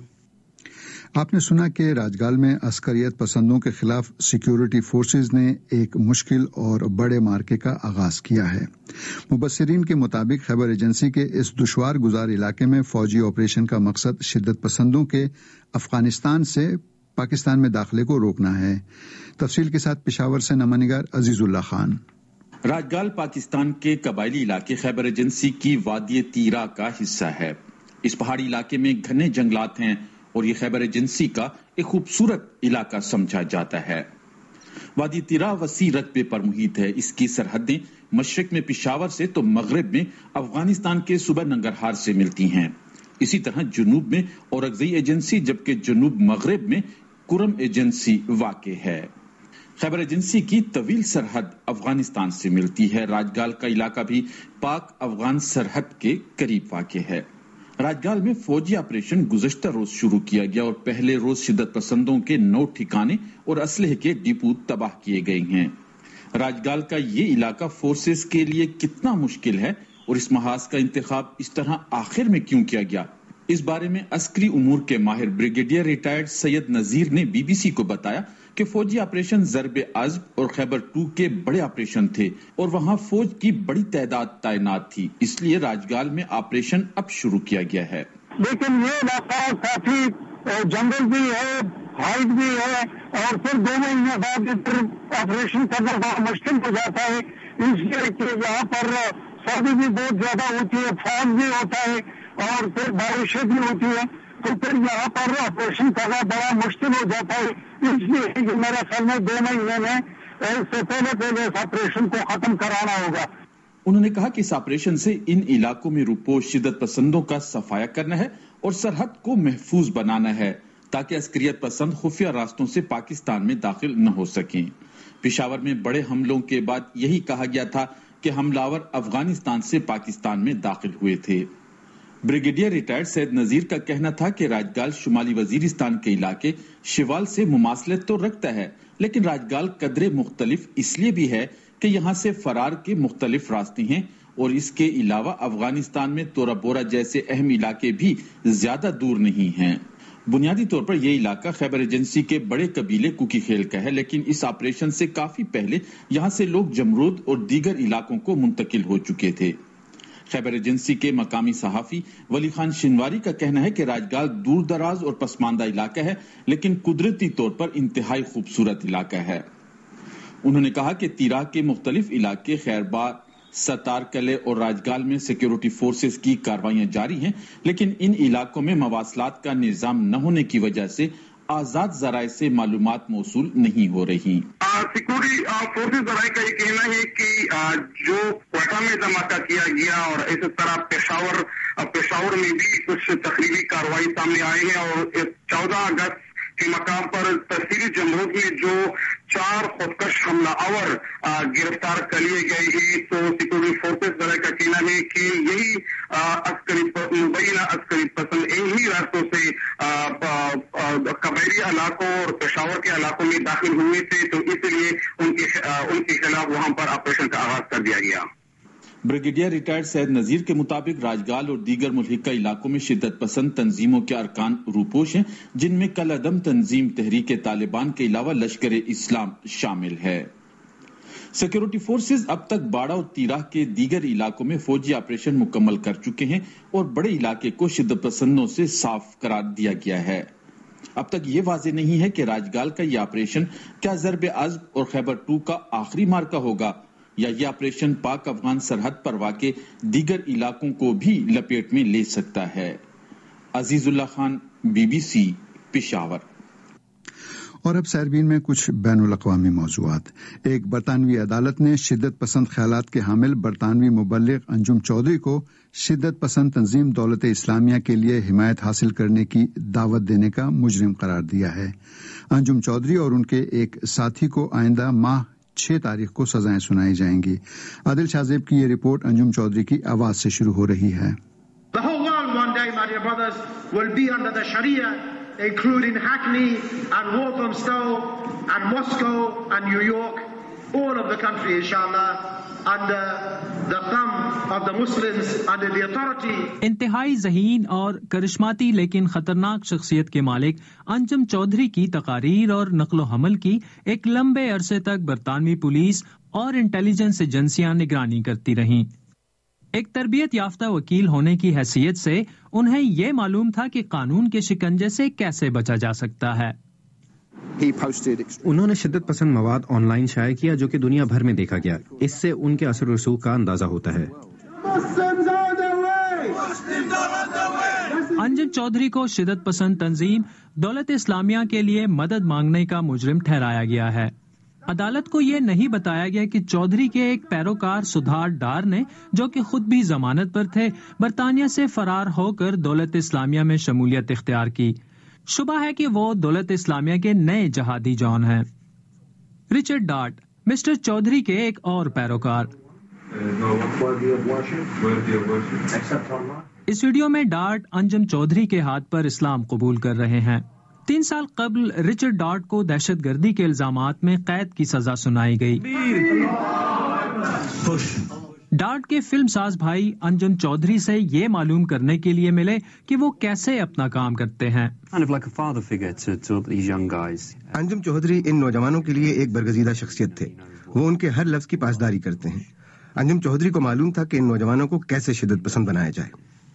آپ نے سنا کہ راجگال میں عسکریت پسندوں کے خلاف سیکیورٹی فورسز نے ایک مشکل اور بڑے مارکے کا آغاز کیا ہے. مبصرین کے مطابق خیبر ایجنسی کے اس دشوار گزار علاقے میں فوجی آپریشن کا مقصد شدت پسندوں کے افغانستان سے پاکستان میں داخلے کو روکنا ہے. تفصیل کے ساتھ پشاور سے نامہ نگار عزیز اللہ خان. راجگال پاکستان کے قبائلی علاقے خیبر ایجنسی کی وادی تیرا کا حصہ ہے. اس پہاڑی علاقے میں گھنے جنگلات ہیں اور یہ خیبر ایجنسی کا ایک خوبصورت علاقہ سمجھا جاتا ہے. وادی تیرا وسیع رقبے پر محیط ہے. اس کی سرحدیں مشرق میں پشاور سے تو مغرب میں افغانستان کے صوبہ ننگرہار سے ملتی ہیں. اسی طرح جنوب میں اورکزئی ایجنسی جبکہ جنوب مغرب میں کرم ایجنسی واقع ہے. خیبر ایجنسی کی طویل سرحد افغانستان سے ملتی ہے. راجگال کا علاقہ بھی پاک افغان سرحد کے قریب واقع ہے. راجگال میں فوجی آپریشن گزشتہ روز شروع کیا گیا اور پہلے روز شدت پسندوں کے نو ٹھکانے اور اسلحے کے ڈپو تباہ کیے گئے ہیں. راجگال کا یہ علاقہ فورسز کے لیے کتنا مشکل ہے اور اس محاذ کا انتخاب اس طرح آخر میں کیوں کیا گیا، اس بارے میں عسکری امور کے ماہر بریگیڈیئر ریٹائرڈ سید نذیر نے بی بی سی کو بتایا کہ فوجی آپریشن ضرب عزب اور خیبر ٹو کے بڑے آپریشن تھے اور وہاں فوج کی بڑی تعداد تعینات تھی، اس لیے راجگال میں آپریشن اب شروع کیا گیا ہے. لیکن یہ علاقہ کافی جنگل بھی ہے، ہائٹ بھی ہے اور پھر دو مہینے بعد آپریشن کرنا بہت مشکل ہو جاتا ہے، اس لیے کہ یہاں پر سردی بھی بہت زیادہ ہوتی ہے، فوج بھی ہوتا ہے اور پھر بارشیں بھی ہوتی ہے، تو پھر یہاں پر آپریشن کرنا بڑا مشکل ہو جاتا ہے. اس لیے میرا خیال میں دو مہینے میں اس سے پہلے پہلے اس آپریشن کو ختم کرانا ہوگا. انہوں نے کہا کہ اس آپریشن سے ان علاقوں میں روپوش شدت پسندوں کا صفایا کرنا ہے اور سرحد کو محفوظ بنانا ہے تاکہ عسکریت پسند خفیہ راستوں سے پاکستان میں داخل نہ ہو سکیں. پشاور میں بڑے حملوں کے بعد یہی کہا گیا تھا کہ حملہ آور افغانستان سے پاکستان میں داخل ہوئے تھے. بریگیڈیئر ریٹائرڈ سید نذیر کا کہنا تھا کہ راجگال شمالی وزیرستان کے علاقے شوال سے مماثلت تو رکھتا ہے، لیکن راجگال قدرے مختلف اس لیے بھی ہے کہ یہاں سے فرار کے مختلف راستے ہیں اور اس کے علاوہ افغانستان میں تورا بورا جیسے اہم علاقے بھی زیادہ دور نہیں ہیں. بنیادی طور پر یہ علاقہ خیبر ایجنسی کے بڑے قبیلے کوکی خیل کا ہے، لیکن اس آپریشن سے کافی پہلے یہاں سے لوگ جمرود اور دیگر علاقوں کو منتقل ہو چکے تھے. خیبر ایجنسی کے مقامی صحافی ولی خان شنواری کا کہنا ہے کہ راجگال دور دراز اور پسماندہ علاقہ ہے، لیکن قدرتی طور پر انتہائی خوبصورت علاقہ ہے. انہوں نے کہا کہ تیراہ کے مختلف علاقے خیربار، ستار کلے اور راجگال میں سیکیورٹی فورسز کی کاروائیاں جاری ہیں، لیکن ان علاقوں میں مواصلات کا نظام نہ ہونے کی وجہ سے آزاد ذرائع سے معلومات موصول نہیں ہو رہی. سیکورٹی فورسز ذرائع کا یہ کہنا ہے کہ جو کوئٹہ میں دھماکہ کیا گیا اور اسی طرح پشاور پشاور میں بھی کچھ تخریبی کارروائی سامنے آئی ہے اور چودہ اگست کے مقام پر تصویری جمہوریت میں جو چار خودکش حملہ آور گرفتار کر لیے گئے ہیں، تو سیکورٹی فورسز ذرائع کا کہنا ہے کہ یہی عسکری مبینہ عسکری پسند انہی راستوں سے قبائلی علاقوں اور پشاور کے علاقوں میں داخل ہوئے تھے، تو اس لیے ان کے ان کے خلاف وہاں پر آپریشن کا آغاز کر دیا گیا. بریگیڈیئر ریٹائرڈ سید نذیر کے مطابق راجگال اور دیگر ملحقہ علاقوں میں شدت پسند تنظیموں کے ارکان روپوش ہیں، جن میں کل عدم تنظیم تحریک طالبان کے علاوہ لشکر اسلام شامل ہے. سیکیورٹی فورسز اب تک باڑہ اور تیراہ کے دیگر علاقوں میں فوجی آپریشن مکمل کر چکے ہیں اور بڑے علاقے کو شدت پسندوں سے صاف قرار دیا گیا ہے. اب تک یہ واضح نہیں ہے کہ راجگال کا یہ آپریشن کیا ضرب عزم اور خیبر ٹو کا آخری مارکہ ہوگا یا یہ آپریشن پاک افغان سرحد پر واقع دیگر علاقوں کو بھی لپیٹ میں لے سکتا ہے. عزیز اللہ Khan, B B C, Peshawar. اور اب سیربین میں کچھ بین الاقوامی موضوعات. ایک برطانوی عدالت نے شدت پسند خیالات کے حامل برطانوی مبلغ انجم چودھری کو شدت پسند تنظیم دولت اسلامیہ کے لیے حمایت حاصل کرنے کی دعوت دینے کا مجرم قرار دیا ہے. انجم چودھری اور ان کے ایک ساتھی کو آئندہ ماہ چھ تاریخ کو سزائیں سنائی جائیں گی. عادل شاہزیب کی یہ رپورٹ انجم چودھری کی آواز سے شروع ہو رہی ہے. The whole world one day, my dear brothers, will be under the Sharia, including Hackney and Walthamstow and Moscow and New York, all of the country, inshallah, under the thumb of the Muslims, under the authority. انتہائی ذہین اور کرشماتی لیکن خطرناک شخصیت کے مالک انجم چودھری کی تقاریر اور نقل و حمل کی ایک لمبے عرصے تک برطانوی پولیس اور انٹیلیجنس ایجنسیاں نگرانی کرتی رہیں. ایک تربیت یافتہ وکیل ہونے کی حیثیت سے انہیں یہ معلوم تھا کہ قانون کے شکنجے سے کیسے بچا جا سکتا ہے. انہوں نے شدت پسند مواد آن لائن شائع کیا جو کہ دنیا بھر میں دیکھا گیا. اس سے ان کے اثر و رسوخ کا اندازہ ہوتا ہے. انجم چودھری کو شدت پسند تنظیم دولت اسلامیہ کے لیے مدد مانگنے کا مجرم ٹھہرایا گیا ہے. عدالت کو یہ نہیں بتایا گیا کہ چودھری کے ایک پیروکار سدھار ڈار نے، جو کہ خود بھی ضمانت پر تھے، برطانیہ سے فرار ہو کر دولت اسلامیہ میں شمولیت اختیار کی. شبہ ہے کہ وہ دولت اسلامیہ کے نئے جہادی جان ہیں. رچرڈ ڈارٹ، مسٹر چودھری کے ایک اور پیروکار. اس ویڈیو میں ڈارٹ انجم چودھری کے ہاتھ پر اسلام قبول کر رہے ہیں. تین سال قبل رچرڈ ڈارٹ کو دہشت گردی کے الزامات میں قید کی سزا سنائی گئی. ڈارٹ کے فلم ساز بھائی انجم چودھری سے یہ معلوم کرنے کے لیے ملے کہ وہ کیسے اپنا کام کرتے ہیں. انجم چودھری ان نوجوانوں کے لیے ایک برگزیدہ شخصیت تھے. وہ ان کے ہر لفظ کی پاسداری کرتے ہیں. انجم چودھری کو معلوم تھا کہ ان نوجوانوں کو کیسے شدت پسند بنایا جائے.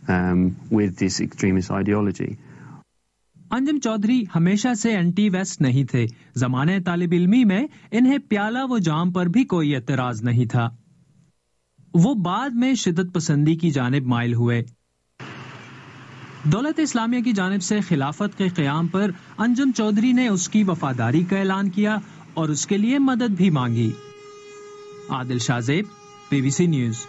انجم چودھری ہمیشہ سے اینٹی ویسٹ نہیں تھے. زمانے طالب علمی میں انہیں پیالہ و جام پر بھی کوئی اعتراض نہیں تھا. وہ بعد میں شدت پسندی کی جانب مائل ہوئے. دولت اسلامیہ کی جانب سے خلافت کے قیام پر انجم چودھری نے اس کی وفاداری کا اعلان کیا اور اس کے لیے مدد بھی مانگی۔ Adil Shahzeb, B B C news.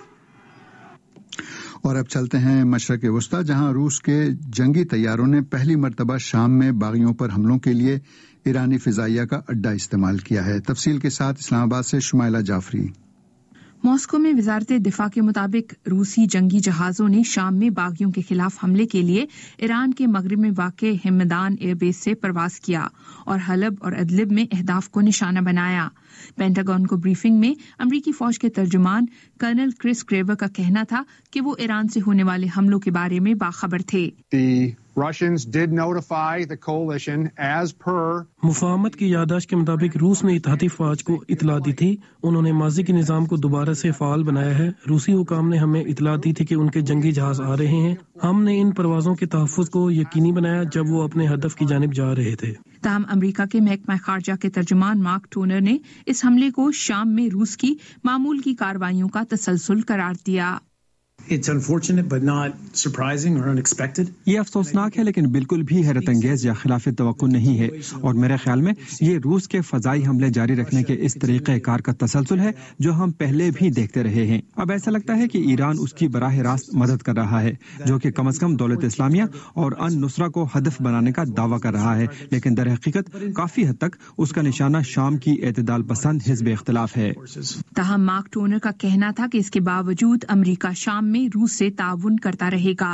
اور اب چلتے ہیں مشرق وسطی، جہاں روس کے جنگی طیاروں نے پہلی مرتبہ شام میں باغیوں پر حملوں کے لیے ایرانی فضائیہ کا اڈا استعمال کیا ہے۔ تفصیل کے ساتھ اسلام آباد سے شمائلہ جعفری۔ ماسکو میں وزارت دفاع کے مطابق روسی جنگی جہازوں نے شام میں باغیوں کے خلاف حملے کے لیے ایران کے مغرب میں واقع ہمدان ایئر بیس سے پرواز کیا اور حلب اور ادلب میں اہداف کو نشانہ بنایا۔ پینٹاگون کو بریفنگ میں امریکی فوج کے ترجمان کرنل کرس کریور کا کہنا تھا کہ وہ ایران سے ہونے والے حملوں کے بارے میں باخبر تھے۔ Russians did notify the coalition as per مفاہمت کی یادداشت کے مطابق روس نے اتحادی فوج کو اطلاع دی تھی۔ انہوں نے ماضی کے نظام کو دوبارہ سے فعال بنایا ہے۔ روسی حکام نے ہمیں اطلاع دی تھی کہ ان کے جنگی جہاز آ رہے ہیں۔ ہم نے ان پروازوں کے تحفظ کو یقینی بنایا جب وہ اپنے ہدف کی جانب جا رہے تھے۔ تاہم امریکہ کے محکمہ خارجہ کے ترجمان مارک ٹونر نے اس حملے کو شام میں روس کی معمول کی کارروائیوں کا تسلسل قرار دیا۔ It's unfortunate but not surprising or unexpected. یہ افسوسناک ہے لیکن بالکل بھی حیرت انگیز یا خلاف توقع نہیں ہے، اور میرے خیال میں یہ روس کے فضائی حملے جاری رکھنے کے اس طریقہ کار کا تسلسل ہے جو ہم پہلے بھی دیکھتے رہے ہیں۔ اب ایسا لگتا ہے کہ ایران اس کی براہ راست مدد کر رہا ہے، جو کہ کم از کم دولت اسلامیہ اور ان نصرہ کو ہدف بنانے کا دعویٰ کر رہا ہے، لیکن در حقیقت کافی حد تک اس کا نشانہ شام کی اعتدال پسند حزب اختلاف ہے۔ تاہم مارک ٹونر کا کہنا تھا کہ اس کے باوجود امریکہ شام میں روس سے تعاون کرتا رہے گا۔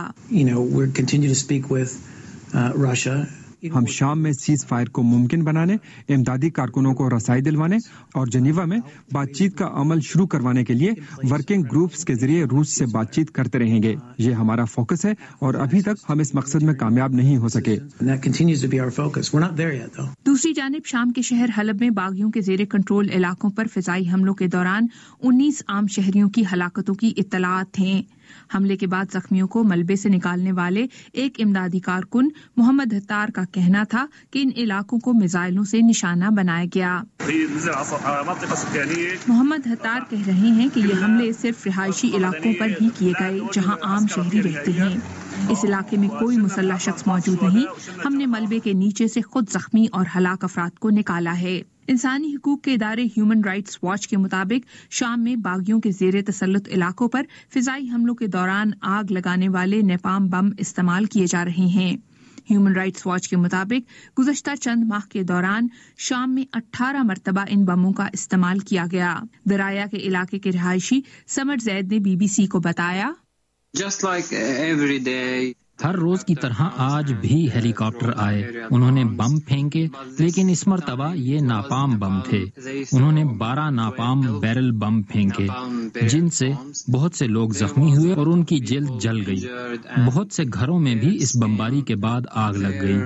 ہم شام میں سیز فائر کو ممکن بنانے، امدادی کارکنوں کو رسائی دلوانے اور جنیوا میں بات چیت کا عمل شروع کروانے کے لیے ورکنگ گروپس کے ذریعے روس سے بات چیت کرتے رہیں گے۔ یہ ہمارا فوکس ہے اور ابھی تک ہم اس مقصد میں کامیاب نہیں ہو سکے۔ دوسری جانب شام کے شہر حلب میں باغیوں کے زیر کنٹرول علاقوں پر فضائی حملوں کے دوران انیس عام شہریوں کی ہلاکتوں کی اطلاعات ہیں۔ حملے کے بعد زخمیوں کو ملبے سے نکالنے والے ایک امدادی کارکن محمد ہتار کا کہنا تھا کہ ان علاقوں کو میزائلوں سے نشانہ بنایا گیا۔ محمد ہتار کہہ رہے ہیں کہ یہ حملے صرف رہائشی علاقوں پر ہی کیے گئے جہاں عام شہری رہتے ہیں۔ اس علاقے میں کوئی مسلح شخص موجود نہیں۔ ہم نے ملبے کے نیچے سے خود زخمی اور ہلاک افراد کو نکالا ہے۔ انسانی حقوق کے ادارے ہیومن رائٹس واچ کے مطابق شام میں باغیوں کے زیر تسلط علاقوں پر فضائی حملوں کے دوران آگ لگانے والے نیپام بم استعمال کیے جا رہے ہیں۔ ہیومن رائٹس واچ کے مطابق گزشتہ چند ماہ کے دوران شام میں اٹھارہ مرتبہ ان بموں کا استعمال کیا گیا۔ درایا کے علاقے کے رہائشی سمر زید نے بی بی سی کو بتایا، Just like every day. ہر روز کی طرح آج بھی ہیلی کاپٹر آئے، انہوں نے بم پھینکے، لیکن اس مرتبہ یہ ناپام بم تھے۔ انہوں نے بارہ ناپام بیرل بم پھینکے جن سے بہت سے لوگ زخمی ہوئے اور ان کی جلد جل گئی۔ بہت سے گھروں میں بھی اس بمباری کے بعد آگ لگ گئی۔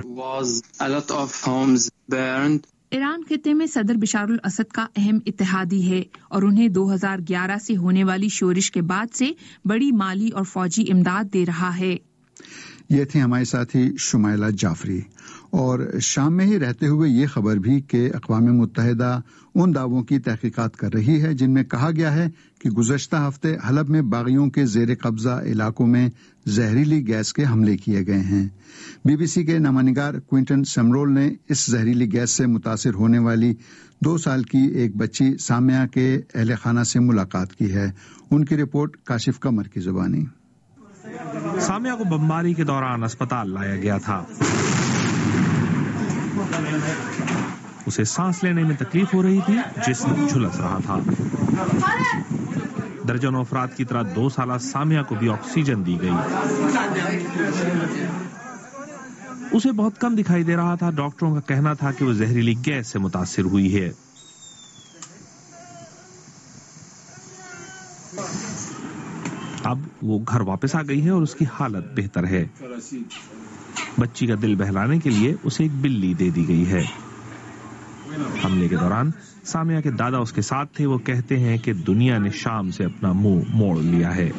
ایران خطے میں صدر بشار الاسد کا اہم اتحادی ہے اور انہیں دو ہزار گیارہ سے ہونے والی شورش کے بعد سے بڑی مالی اور فوجی امداد دے رہا ہے۔ یہ تھی ہمارے ساتھی شمائلہ جعفری۔ اور شام میں ہی رہتے ہوئے یہ خبر بھی کہ اقوام متحدہ ان دعووں کی تحقیقات کر رہی ہے جن میں کہا گیا ہے کہ گزشتہ ہفتے حلب میں باغیوں کے زیر قبضہ علاقوں میں زہریلی گیس کے حملے کیے گئے ہیں۔ بی بی سی کے نامہ نگار کوئنٹن سمرول نے اس زہریلی گیس سے متاثر ہونے والی دو سال کی ایک بچی سامعہ کے اہل خانہ سے ملاقات کی ہے۔ ان کی رپورٹ کاشف قمر کی زبانی۔ سامعہ کو بمباری کے دوران اسپتال لایا گیا تھا۔ اسے سانس لینے میں تکلیف ہو رہی تھی، جسم جھلس رہا تھا۔ درجنوں افراد کی طرح دو سالہ سامعہ کو بھی آکسیجن دی گئی۔ اسے بہت کم دکھائی دے رہا تھا۔ ڈاکٹروں کا کہنا تھا کہ وہ زہریلی گیس سے متاثر ہوئی ہے۔ اب وہ گھر واپس آ گئی ہے اور اس کی حالت بہتر ہے۔ بچی کا دل بہلانے کے لیے اسے ایک بلی دے دی گئی ہے۔ حملے کے دوران سامعہ کے دادا اس کے ساتھ تھے۔ وہ کہتے ہیں کہ دنیا نے شام سے اپنا منہ موڑ لیا ہے۔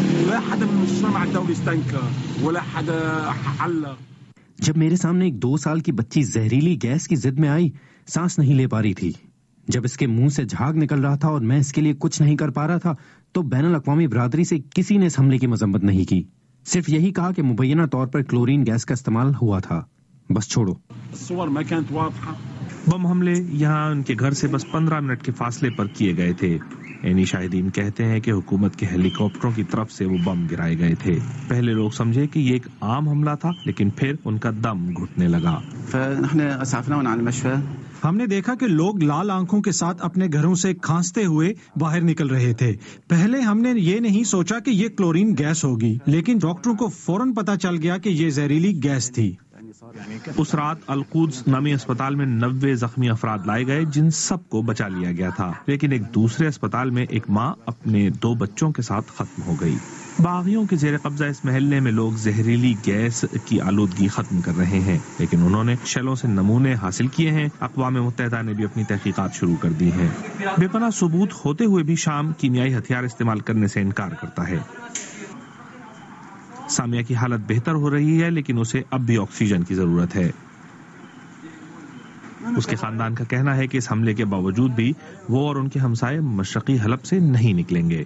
جب میرے سامنے ایک دو سال کی بچی زہریلی گیس کی ضد میں آئی، سانس نہیں لے پا رہی تھی۔ جب اس کے منہ سے جھاگ نکل رہا تھا اور میں اس کے لیے کچھ نہیں کر پا رہا تھا تو بین الاقوامی برادری سے کسی نے اس حملے کی مذمت نہیں کی، صرف یہی کہا کہ مبینہ طور پر کلورین گیس کا استعمال ہوا تھا۔ بس چھوڑو۔ بم حملے یہاں ان کے گھر سے بس پندرہ منٹ کے فاصلے پر کیے گئے تھے. اینی شاہدین کہتے ہیں کہ حکومت کے ہیلی کاپٹروں کی طرف سے وہ بم گرائے گئے تھے. پہلے لوگ سمجھے کہ یہ ایک عام حملہ تھا، لیکن پھر ان کا دم گھٹنے لگا. ہم نے دیکھا کہ لوگ لال آنکھوں کے ساتھ اپنے گھروں سے کھانستے ہوئے باہر نکل رہے تھے. پہلے ہم نے یہ نہیں سوچا کہ یہ کلورین گیس ہوگی، لیکن ڈاکٹروں کو فوراً پتہ چل گیا کہ یہ زہریلی گیس تھی. اس رات القدس نامی اسپتال میں نوے زخمی افراد لائے گئے جن سب کو بچا لیا گیا تھا، لیکن ایک دوسرے اسپتال میں ایک ماں اپنے دو بچوں کے ساتھ ختم ہو گئی. باغیوں کے زیر قبضہ اس محلے میں لوگ زہریلی گیس کی آلودگی ختم کر رہے ہیں، لیکن انہوں نے شیلوں سے نمونے حاصل کیے ہیں. اقوام متحدہ نے بھی اپنی تحقیقات شروع کر دی ہیں. بے پناہ ثبوت ہوتے ہوئے بھی شام کیمیائی ہتھیار استعمال کرنے سے انکار کرتا ہے. سامیہ کی حالت بہتر ہو رہی ہے، لیکن اسے اب بھی آکسیجن کی ضرورت ہے. اس کے خاندان کا کہنا ہے کہ اس حملے کے باوجود بھی وہ اور ان کے ہمسائے مشرقی حلب سے نہیں نکلیں گے.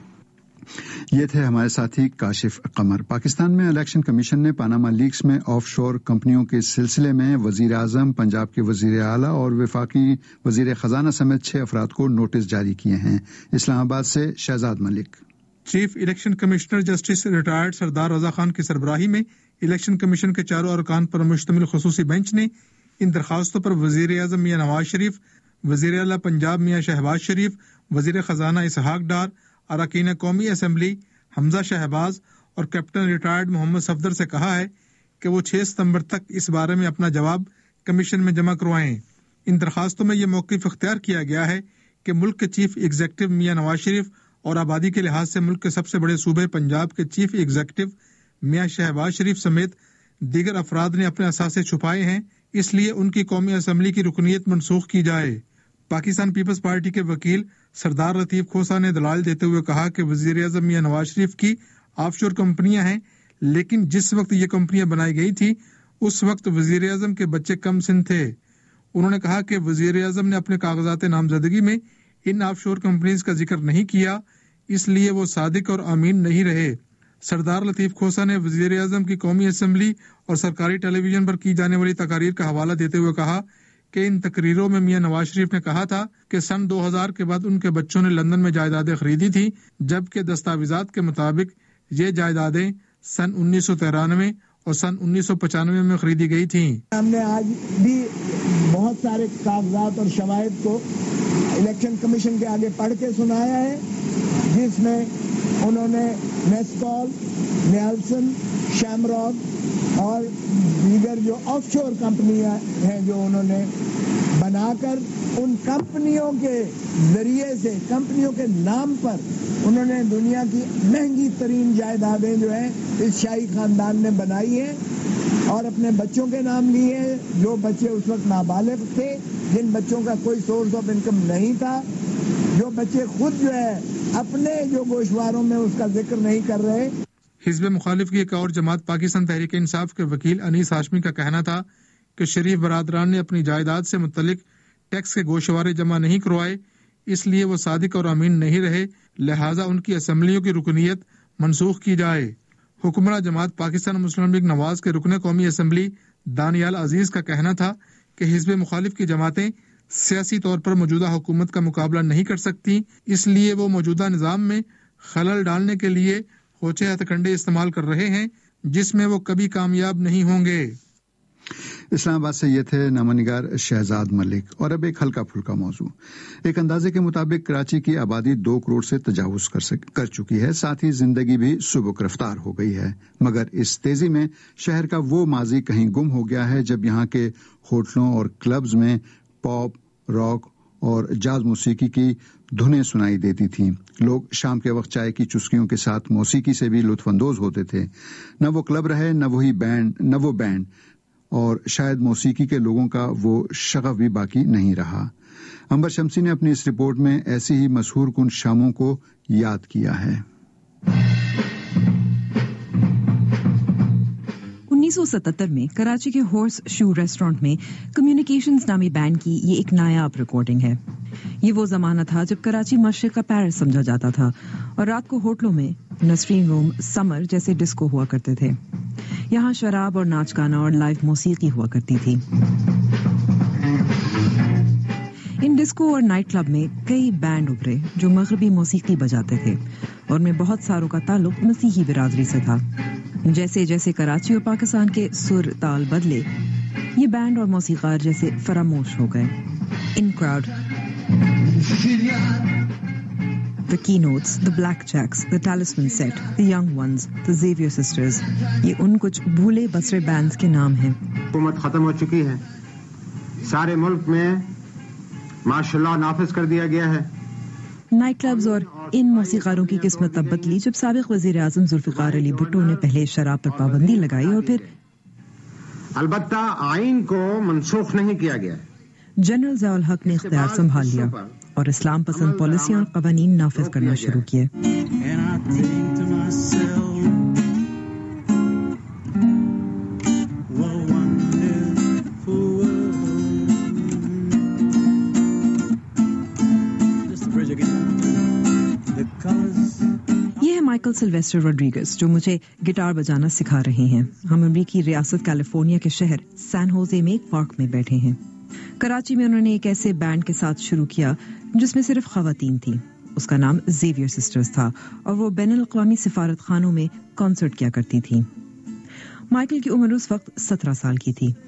یہ تھے ہمارے ساتھی کاشف قمر. پاکستان میں الیکشن کمیشن نے پاناما لیکس میں آف شور کمپنیوں کے سلسلے میں وزیر اعظم، پنجاب کے وزیر اعلیٰ اور وفاقی وزیر خزانہ سمیت چھ افراد کو نوٹس جاری کیے ہیں. اسلام آباد سے Shahzad Malik. Chief election commissioner justice retired Sardar Raza Khan کی سربراہی میں الیکشن کمیشن کے چاروں ارکان پر مشتمل خصوصی بینچ نے ان درخواستوں پر وزیر اعظم میاں نواز شریف، وزیر اعلیٰ پنجاب میاں شہباز شریف، وزیر خزانہ اسحاق ڈار، اراکین قومی اسمبلی حمزہ شہباز اور کیپٹن ریٹائرڈ محمد صفدر سے کہا ہے کہ وہ چھ ستمبر تک اس بارے میں اپنا جواب کمیشن میں جمع کروائیں. ان درخواستوں میں یہ موقف اختیار کیا گیا ہے کہ ملک کے چیف ایگزیکٹو میاں نواز شریف اور آبادی کے لحاظ سے ملک کے سب سے بڑے صوبے پنجاب کے چیف ایگزیکٹو میاں شہباز شریف سمیت دیگر افراد نے اپنے اثاثے چھپائے ہیں، اس لیے ان کی قومی اسمبلی کی رکنیت منسوخ کی جائے. پاکستان پیپلز پارٹی کے وکیل سردار لطیف کھوسا نے دلائل دیتے ہوئے کہا کہ وزیر اعظم میاں نواز شریف کی آف شور کمپنیاں ہیں، لیکن جس وقت یہ کمپنیاں بنائی گئی تھی اس وقت وزیر اعظم کے بچے کم سن تھے. انہوں نے کہا کہ وزیر اعظم نے اپنے کاغذات نامزدگی میں ان آف شور کمپنیز کا ذکر نہیں کیا، اس لیے وہ صادق اور امین نہیں رہے. سردار لطیف کھوسا نے وزیر اعظم کی قومی اسمبلی اور سرکاری ٹیلی ویژن پر کی جانے والی تقاریر کا حوالہ دیتے ہوئے کہا کہ ان تقریروں میں میاں نواز شریف نے کہا تھا کہ سن دو ہزار کے بعد ان کے بچوں نے لندن میں جائیدادیں خریدی تھی، جبکہ دستاویزات کے مطابق یہ جائیدادیں سن انیس سو ترانوے اور سن انیس سو پچانوے میں خریدی گئی تھیں. ہم نے آج بھی بہت سارے کاغذات اور شواہد کو الیکشن کمیشن کے آگے پڑھ کے سنایا ہے، جس میں انہوں نے نیسکول، نیلسن، شیمراک اور دیگر جو آف شور کمپنیاں ہیں جو انہوں نے بنا کر ان کمپنیوں کے ذریعے سے، کمپنیوں کے نام پر انہوں نے دنیا کی مہنگی ترین جائیدادیں جو ہیں اس شاہی خاندان نے بنائی ہیں اور اپنے بچوں کے نام لیے ہیں، جو بچے اس وقت نابالغ تھے، جن بچوں کا کوئی سورس آف انکم نہیں تھا، جو بچے خود جو ہے اپنے جو گوشواروں میں اس کا ذکر نہیں کر رہے. حزب مخالف کی ایک اور جماعت پاکستان تحریک انصاف کے وکیل انیس ہاشمی کا کہنا تھا کہ شریف برادران نے اپنی جائیداد سے متعلق ٹیکس کے گوشوارے جمع نہیں کروائے، اس لیے وہ صادق اور امین نہیں رہے، لہٰذا ان کی اسمبلیوں کی رکنیت منسوخ کی جائے. حکمراں جماعت پاکستان مسلم لیگ نواز کے رکن قومی اسمبلی دانیال عزیز کا کہنا تھا کہ حزب مخالف کی جماعتیں سیاسی طور پر موجودہ حکومت کا مقابلہ نہیں کر سکتی، اس لیے وہ موجودہ نظام میں خلل ڈالنے کے لیے ہوچے ہتھ کنڈے استعمال کر رہے ہیں جس میں وہ کبھی کامیاب نہیں ہوں گے. اسلام آباد سے یہ تھے نامہ نگار شہزاد ملک. اور اب ایک ہلکا پھلکا موضوع. ایک اندازے کے مطابق کراچی کی آبادی دو کروڑ سے تجاوز کر سک کر چکی ہے، ساتھ ہی زندگی بھی سبک رفتار ہو گئی ہے، مگر اس تیزی میں شہر کا وہ ماضی کہیں گم ہو گیا ہے جب یہاں کے ہوٹلوں اور کلبز میں پاپ، راک اور جاز موسیقی کی دھنیں سنائی دیتی تھیں. لوگ شام کے وقت چائے کی چسکیوں کے ساتھ موسیقی سے بھی لطف اندوز ہوتے تھے. نہ وہ کلب رہے، نہ وہی بینڈ نہ وہ بینڈ اور شاید موسیقی کے لوگوں کا وہ شغف بھی باقی نہیں رہا. امبر شمسی نے اپنی اس رپورٹ میں ایسی ہی مسحور کن شاموں کو یاد کیا ہے. انیس سو ستتر میں کراچی کے ہارس شو ریسٹورانٹ میں کمیونیکیشنز نامی بینڈ کی یہ ایک نایاب ریکارڈنگ ہے. یہ وہ زمانہ تھا جب کراچی مشرق کا پیرس سمجھا جاتا تھا اور رات کو ہوٹلوں میں نسرین روم، سمر جیسے ڈسکو ہوا کرتے تھے. یہاں شراب اور ناچ گانا اور لائیو موسیقی ہوا کرتی تھی. ان ڈسکو اور نائٹ کلب میں کئی بینڈ ابھرے جو مغربی موسیقی بجاتے تھے اور میں بہت ساروں کا تعلق مسیحی برادری سے تھا. جیسے جیسے کراچی اور پاکستان کے سر تال بدلے یہ بینڈ اور موسیقار جیسے فراموش ہو گئے. In crowd The Keynotes, The Black Jacks, The Talisman Set, The Young Ones, The Xavier Sisters. یہ ان کچھ بھولے بسرے بینڈز کے نام ہیں. حکومت ختم ہو چکی ہے, سارے ملک میں مارشل لا نافذ کر دیا گیا ہے. نائٹ کلبز اور ان موسیقاروں کی قسمت تب بدلی جب سابق وزیر اعظم ذوالفقار علی بھٹو نے پہلے شراب پر پابندی لگائی اور پھر البتہ آئین کو منسوخ نہیں کیا گیا. جنرل ضیاء الحق نے اختیار سنبھال لیا اور اسلام پسند پالیسیاں اور قوانین نافذ کرنا شروع کیے. یہ ہے مائیکل سلویسٹر روڈریگز جو مجھے گٹار بجانا سکھا رہے ہیں. ہم امریکی ریاست کیلیفورنیا کے شہر سان ہوزے میں ایک پارک میں بیٹھے ہیں. کراچی میں انہوں نے ایک ایسے بینڈ کے ساتھ شروع کیا جس میں صرف خواتین تھیں. اس کا نام زیویئر سسٹرز تھا اور وہ بین الاقوامی سفارت خانوں میں کانسرٹ کیا کرتی تھیں. مائیکل کی عمر اس وقت سترہ سال کی تھی.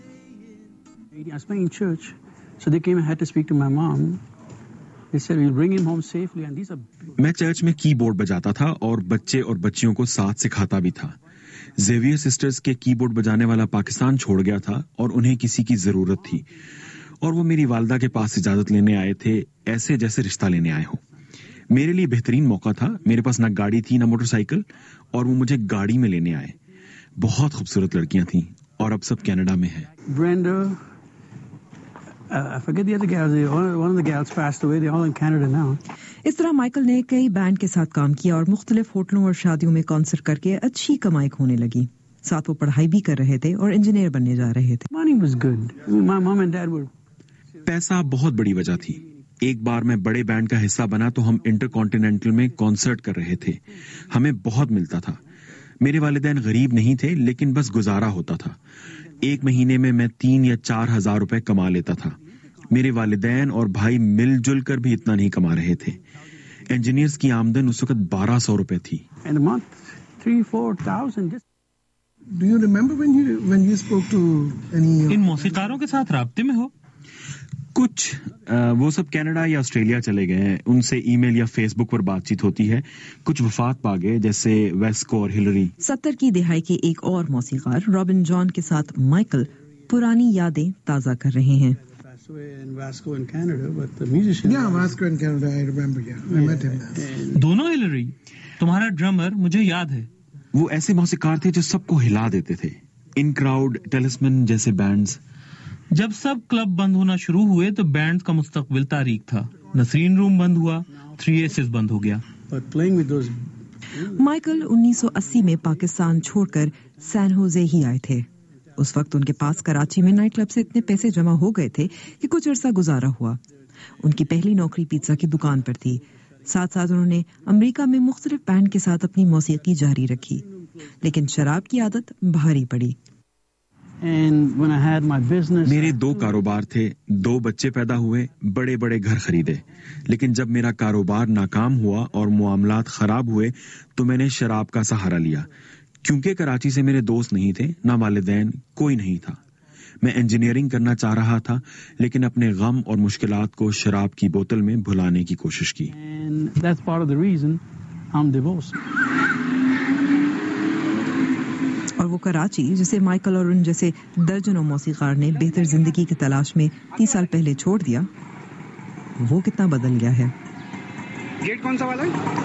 میں چرچ میں کی بورڈ بجاتا تھا اور بچے اور بچیوں کو ساتھ سکھاتا بھی تھا. زیویئر سسٹرز کے کی بورڈ بجانے والا پاکستان چھوڑ گیا تھا اور انہیں کسی کی ضرورت تھی اور وہ میری والدہ کے پاس اجازت لینے آئے تھے, ایسے جیسے رشتہ لینے آئے ہو. میرے لیے بہترین موقع تھا. میرے پاس نہ گاڑی تھی نہ موٹر سائیکل اور وہ مجھے گاڑی میں لینے آئے. بہت خوبصورت لڑکیاں تھیں اور اب سب کینیڈا میں ہیں. اس طرح مائیکل نے کئی بینڈ کے ساتھ کام کیا اور مختلف ہوٹلوں اور شادیوں میں کانسرٹ کر کے اچھی کمائی ہونے لگی. ساتھ وہ پڑھائی بھی کر رہے تھے اور انجینئر بننے جا رہے تھے. پیسہ بہت بڑی وجہ تھی. ایک بار میں بڑے بینڈ کا حصہ بنا تو ہم انٹر کانٹیننٹل میں کانسرٹ کر رہے تھے. ہمیں بہت ملتا تھا. میرے والدین غریب نہیں تھے لیکن بس گزارا ہوتا تھا. ایک مہینے میں میں تین یا چار ہزار روپے کما لیتا تھا. میرے والدین اور بھائی مل جل کر بھی اتنا نہیں کما رہے تھے. انجینئرز کی آمدن اس وقت بارہ سو روپے تھی. ان موسیقاروں کے ساتھ رابطے میں ہو؟ کچھ وہ سب کینیڈا یا آسٹریلیا چلے گئے ہیں. ان سے ای میل یا فیس بک پر بات چیت ہوتی ہے. کچھ وفات پا گئے جیسے ویسکو اور ہلری. ستر کی دہائی کے ایک اور موسیقار رابن جان کے ساتھ مائیکل پرانی یادیں تازہ کر رہے ہیں. دونوں ہلری. تمہارا ڈرمر مجھے یاد ہے. وہ ایسے موسیقار تھے جو سب کو ہلا دیتے تھے. ان کراؤڈ, ٹیلسمن جیسے بینڈز. جب سب کلب بند ہونا شروع ہوئے تو بینڈز کا مستقبل تاریک تھا. نسرین روم بند ہوا, تھری ایسز بند ہو گیا. مائیکل انیس سو اسی میں پاکستان چھوڑ کر سان ہوزے ہی آئے تھے. اس وقت ان کے پاس کراچی میں نائٹ کلب سے اتنے پیسے جمع ہو گئے تھے کہ کچھ عرصہ گزارا ہوا. ان کی پہلی نوکری پیزا کی دکان پر تھی. ساتھ ساتھ انہوں نے امریکہ میں مختلف بینڈ کے ساتھ اپنی موسیقی جاری رکھی لیکن شراب کی عادت بھاری پڑی. میرے دو کاروبار تھے, دو بچے پیدا ہوئے, بڑے بڑے گھر خریدے. لیکن جب میرا کاروبار ناکام ہوا اور معاملات خراب ہوئے تو میں نے شراب کا سہارا لیا. کیونکہ کراچی سے میرے دوست نہیں تھے, نہ والدین, کوئی نہیں تھا. میں انجینئرنگ کرنا چاہ رہا تھا لیکن اپنے غم اور مشکلات کو شراب کی بوتل میں بھلانے کی کوشش کی. اور وہ کراچی جسے مائیکل اور ان جیسے درجنوں موسیقار نے بہتر زندگی کی تلاش میں تیس سال پہلے چھوڑ دیا, وہ کتنا بدل گیا ہے. گیٹ کون سا والا ہے؟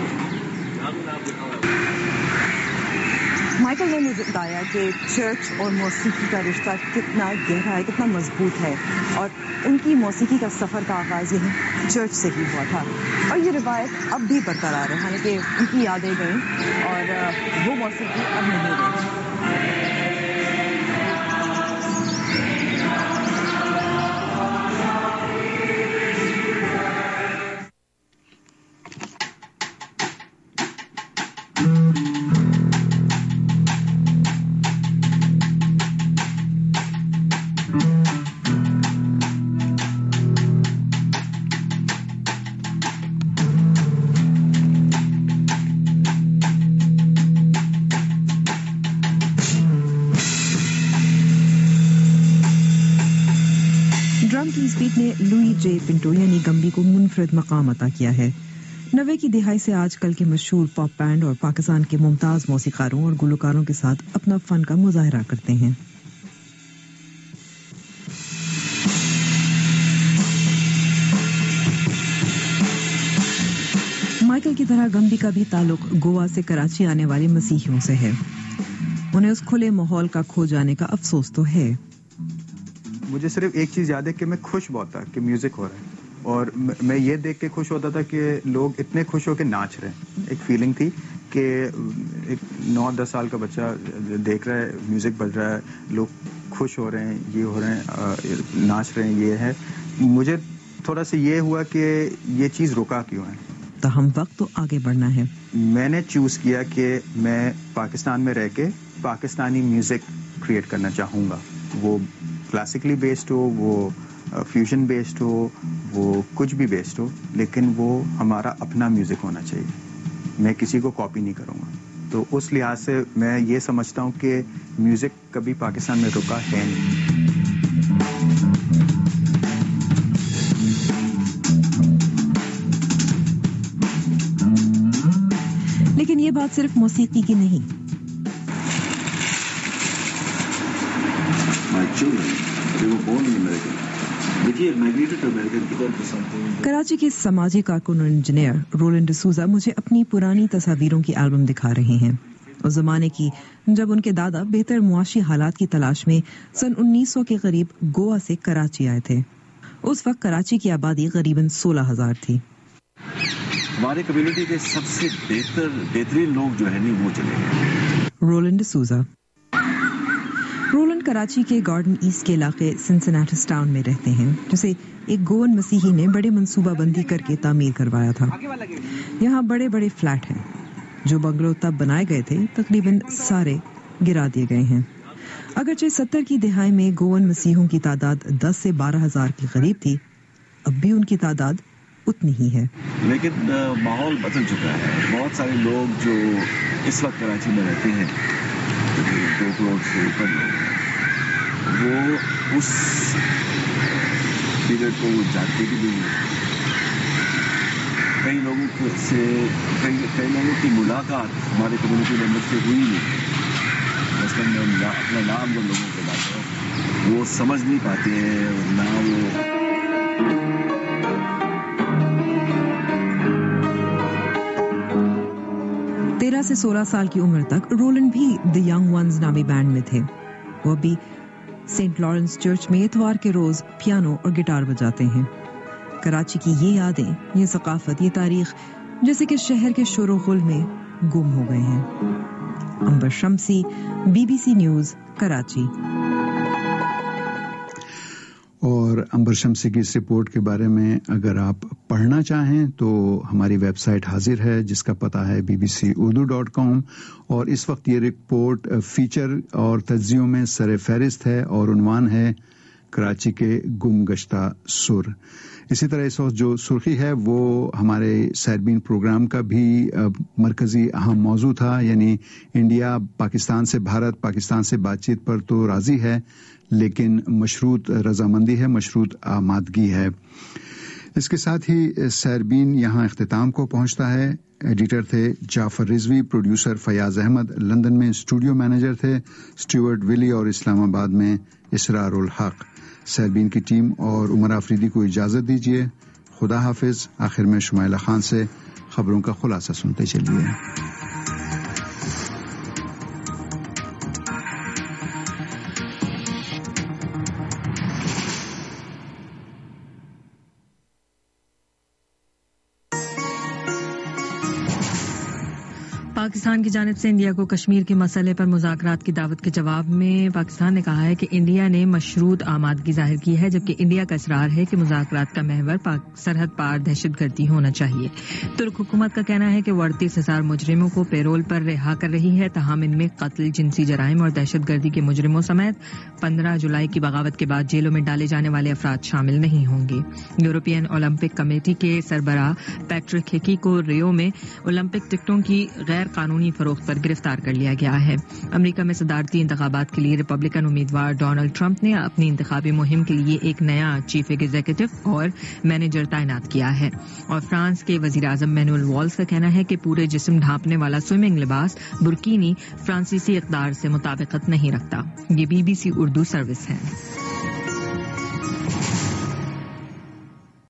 مائیکل نے مجھے بتایا کہ چرچ اور موسیقی کا رشتہ کتنا گہرا ہے, کتنا مضبوط ہے, اور ان کی موسیقی کا سفر کا آغاز یہ چرچ سے ہی ہوا تھا اور یہ روایت اب بھی برقرار ہے. حالانکہ ان کی یادیں گئیں اور وہ موسیقی اب نہیں رہی. ने लुई जे पिंटो यानी गम्बी को मुनफरद मकाम अता किया है। नब्बे की दिहाई से आज कल के मशहूर पॉप बैंड और पाकिस्तान के मुमताज मौसीकारों और गुलकारों के साथ अपना फन का मुजाहरा करते हैं। माइकल की तरह गम्बी का भी ताल्लुक गोवा से कराची आने वाले मसीहियों से है। उन्हें उस खुले माहौल का खो जाने का अफसोस तो है। मुझे सिर्फ एक चीज याद है कि मैं खुश बहुत था कि म्यूजिक हो रहा है, और मैं ये देख के खुश होता था कि लोग इतने खुश होकर नाच रहे हैं। एक फीलिंग थी कि एक नौ दस साल का बच्चा देख रहा है, म्यूजिक बज रहा है, लोग खुश हो रहे हैं, ये हो रहे हैं, नाच रहे हैं, ये है। मुझे थोड़ा सा ये हुआ कि ये चीज़ रुका क्यों है। तो हम वक्त तो आगे बढ़ना है। मैंने चूज किया कि मैं पाकिस्तान में रह के पाकिस्तानी म्यूजिक क्रिएट करना चाहूँगा, वो क्लासिकली बेस्ड हो, वो फ्यूजन बेस्ड हो, वो कुछ भी बेस्ड हो, लेकिन वो हमारा अपना म्यूजिक होना चाहिए। मैं किसी को कॉपी नहीं करूँगा। तो उस लिहाज से मैं ये समझता हूँ कि म्यूजिक कभी पाकिस्तान में रुका है नहीं। लेकिन ये बात सिर्फ मौसीकी की नहीं। कराची के समाजी कारकुन और इंजीनियर रोलैंड डिसूजा मुझे अपनी पुरानी तस्वीरों की एल्बम दिखा रहे हैं, उस जमाने की जब उनके दादा बेहतर मुआशी हालात की तलाश में सन उन्नीस सौ के करीब गोवा से कराची आए थे। उस वक्त कराची की आबादी करीबन सोलह हजार थी। हमारे कम्युनिटी के सबसे बेहतर बेहतरीन लोग जो है नहीं वो चले गए। रोलैंड डिसूजा। रोलैंड कराची के गार्डन ईस्ट के इलाके सिंसिनाटिस टाउन में रहते हैं, जिसे एक गोवन मसीही ने बड़े मंसूबाबंदी करके तामीर करवाया था। यहाँ बड़े बड़े फ्लैट हैं। जो बंगलो तब बनाए गए थे तकरीबन सारे गिरा दिए गए हैं। अगरचे सत्तर की दिहाई में गोवन मसीहों की तादाद दस से बारह हजार के करीब थी, अब भी उनकी तादाद उतनी ही है। लेकिन माहौल बदल चुका है। बहुत सारे लोग जो इस वक्त कराची में रहते हैं, दो करोड़ से ऊपर लोग, वो उस पीरियड को जानते भी नहीं। कई लोगों से कई कई लोगों की मुलाकात हमारे कम्युनिटी मेंबर से हुई नहीं। मसलन मैं अपना नाम जो लोगों के बात है वो समझ नहीं पाते हैं, ना वो तेरह से सोलह साल की उम्र तक रोलैंड भी द यंग वंस नामी बैंड में थे। वो अभी सेंट लॉरेंस चर्च में इतवार के रोज पियानो और गिटार बजाते हैं। कराची की ये यादें, ये सकाफत, ये तारीख जैसे कि शहर के शोरो गुल में गुम हो गए हैं। Amber Shamsi, BBC news, Karachi. और अंबर शम्सी की इस रिपोर्ट के बारे में अगर आप पढ़ना चाहें तो हमारी वेबसाइट हाजिर है, जिसका पता है B B C Urdu dot com. और इस वक्त ये रिपोर्ट फीचर और तज्जियों में सर फहरिस्त है और उन्वान है कराची के गुमगश्ता सुर। इसी तरह इस वक्त जो सुर्खी है वो हमारे सैरबीन प्रोग्राम का भी मरकजी अहम मौजू था, यानी इंडिया पाकिस्तान से भारत पाकिस्तान से बातचीत पर तो राजी है, लेकिन मशरूत रजामंदी है, मशरूत आमादगी है। इसके साथ ही सैरबीन यहाँ इख्तिताम को पहुँचता है। एडिटर थे जाफर रिजवी, प्रोड्यूसर फयाज अहमद, लंदन में स्टूडियो मैनेजर थे स्टीवर्ट विली और इस्लामाबाद में इसरारुल हक। सैरबीन की टीम और उमर आफरीदी को इजाजत दीजिए। खुदा हाफिज। आखिर में शुमाइला खान से खबरों का खुलासा सुनते चलिए। पाकिस्तान की जानिब से इंडिया को कश्मीर के मसले पर मुज़ाकरात की दावत के जवाब में पाकिस्तान ने कहा है कि इंडिया ने मशरूत आमादगी जाहिर की है, जबकि इंडिया का इसरार है कि मुज़ाकरात का महवर सरहद पार दहशतगर्दी होना चाहिए। तुर्क हुकूमत का कहना है कि वो अड़तीस हजार मुजरिमों को पेरोल पर रिहा कर रही है, तहम इनमें कत्ल, जिनसी जराइम और दहशतगर्दी के मुजरिमों समेत पंद्रह जुलाई की बगावत के बाद जेलों में डाले जाने वाले अफराद शामिल नहीं होंगे। यूरोपियन ओलंपिक कमेटी के सरबराह पैट्रिक हिकी को रियो में ओलंपिक टिकटों की गैर غیر قانونی فروخت پر گرفتار کر لیا گیا ہے۔ امریکہ میں صدارتی انتخابات کے لیے ریپبلکن امیدوار ڈونلڈ ٹرمپ نے اپنی انتخابی مہم کے لیے ایک نیا چیف ایگزیکٹو اور مینیجر تعینات کیا ہے، اور فرانس کے وزیر اعظم مینوئل والز کا کہنا ہے کہ پورے جسم ڈھانپنے والا سوئمنگ لباس برکینی فرانسیسی اقدار سے مطابقت نہیں رکھتا۔ یہ B B C Urdu service ہے۔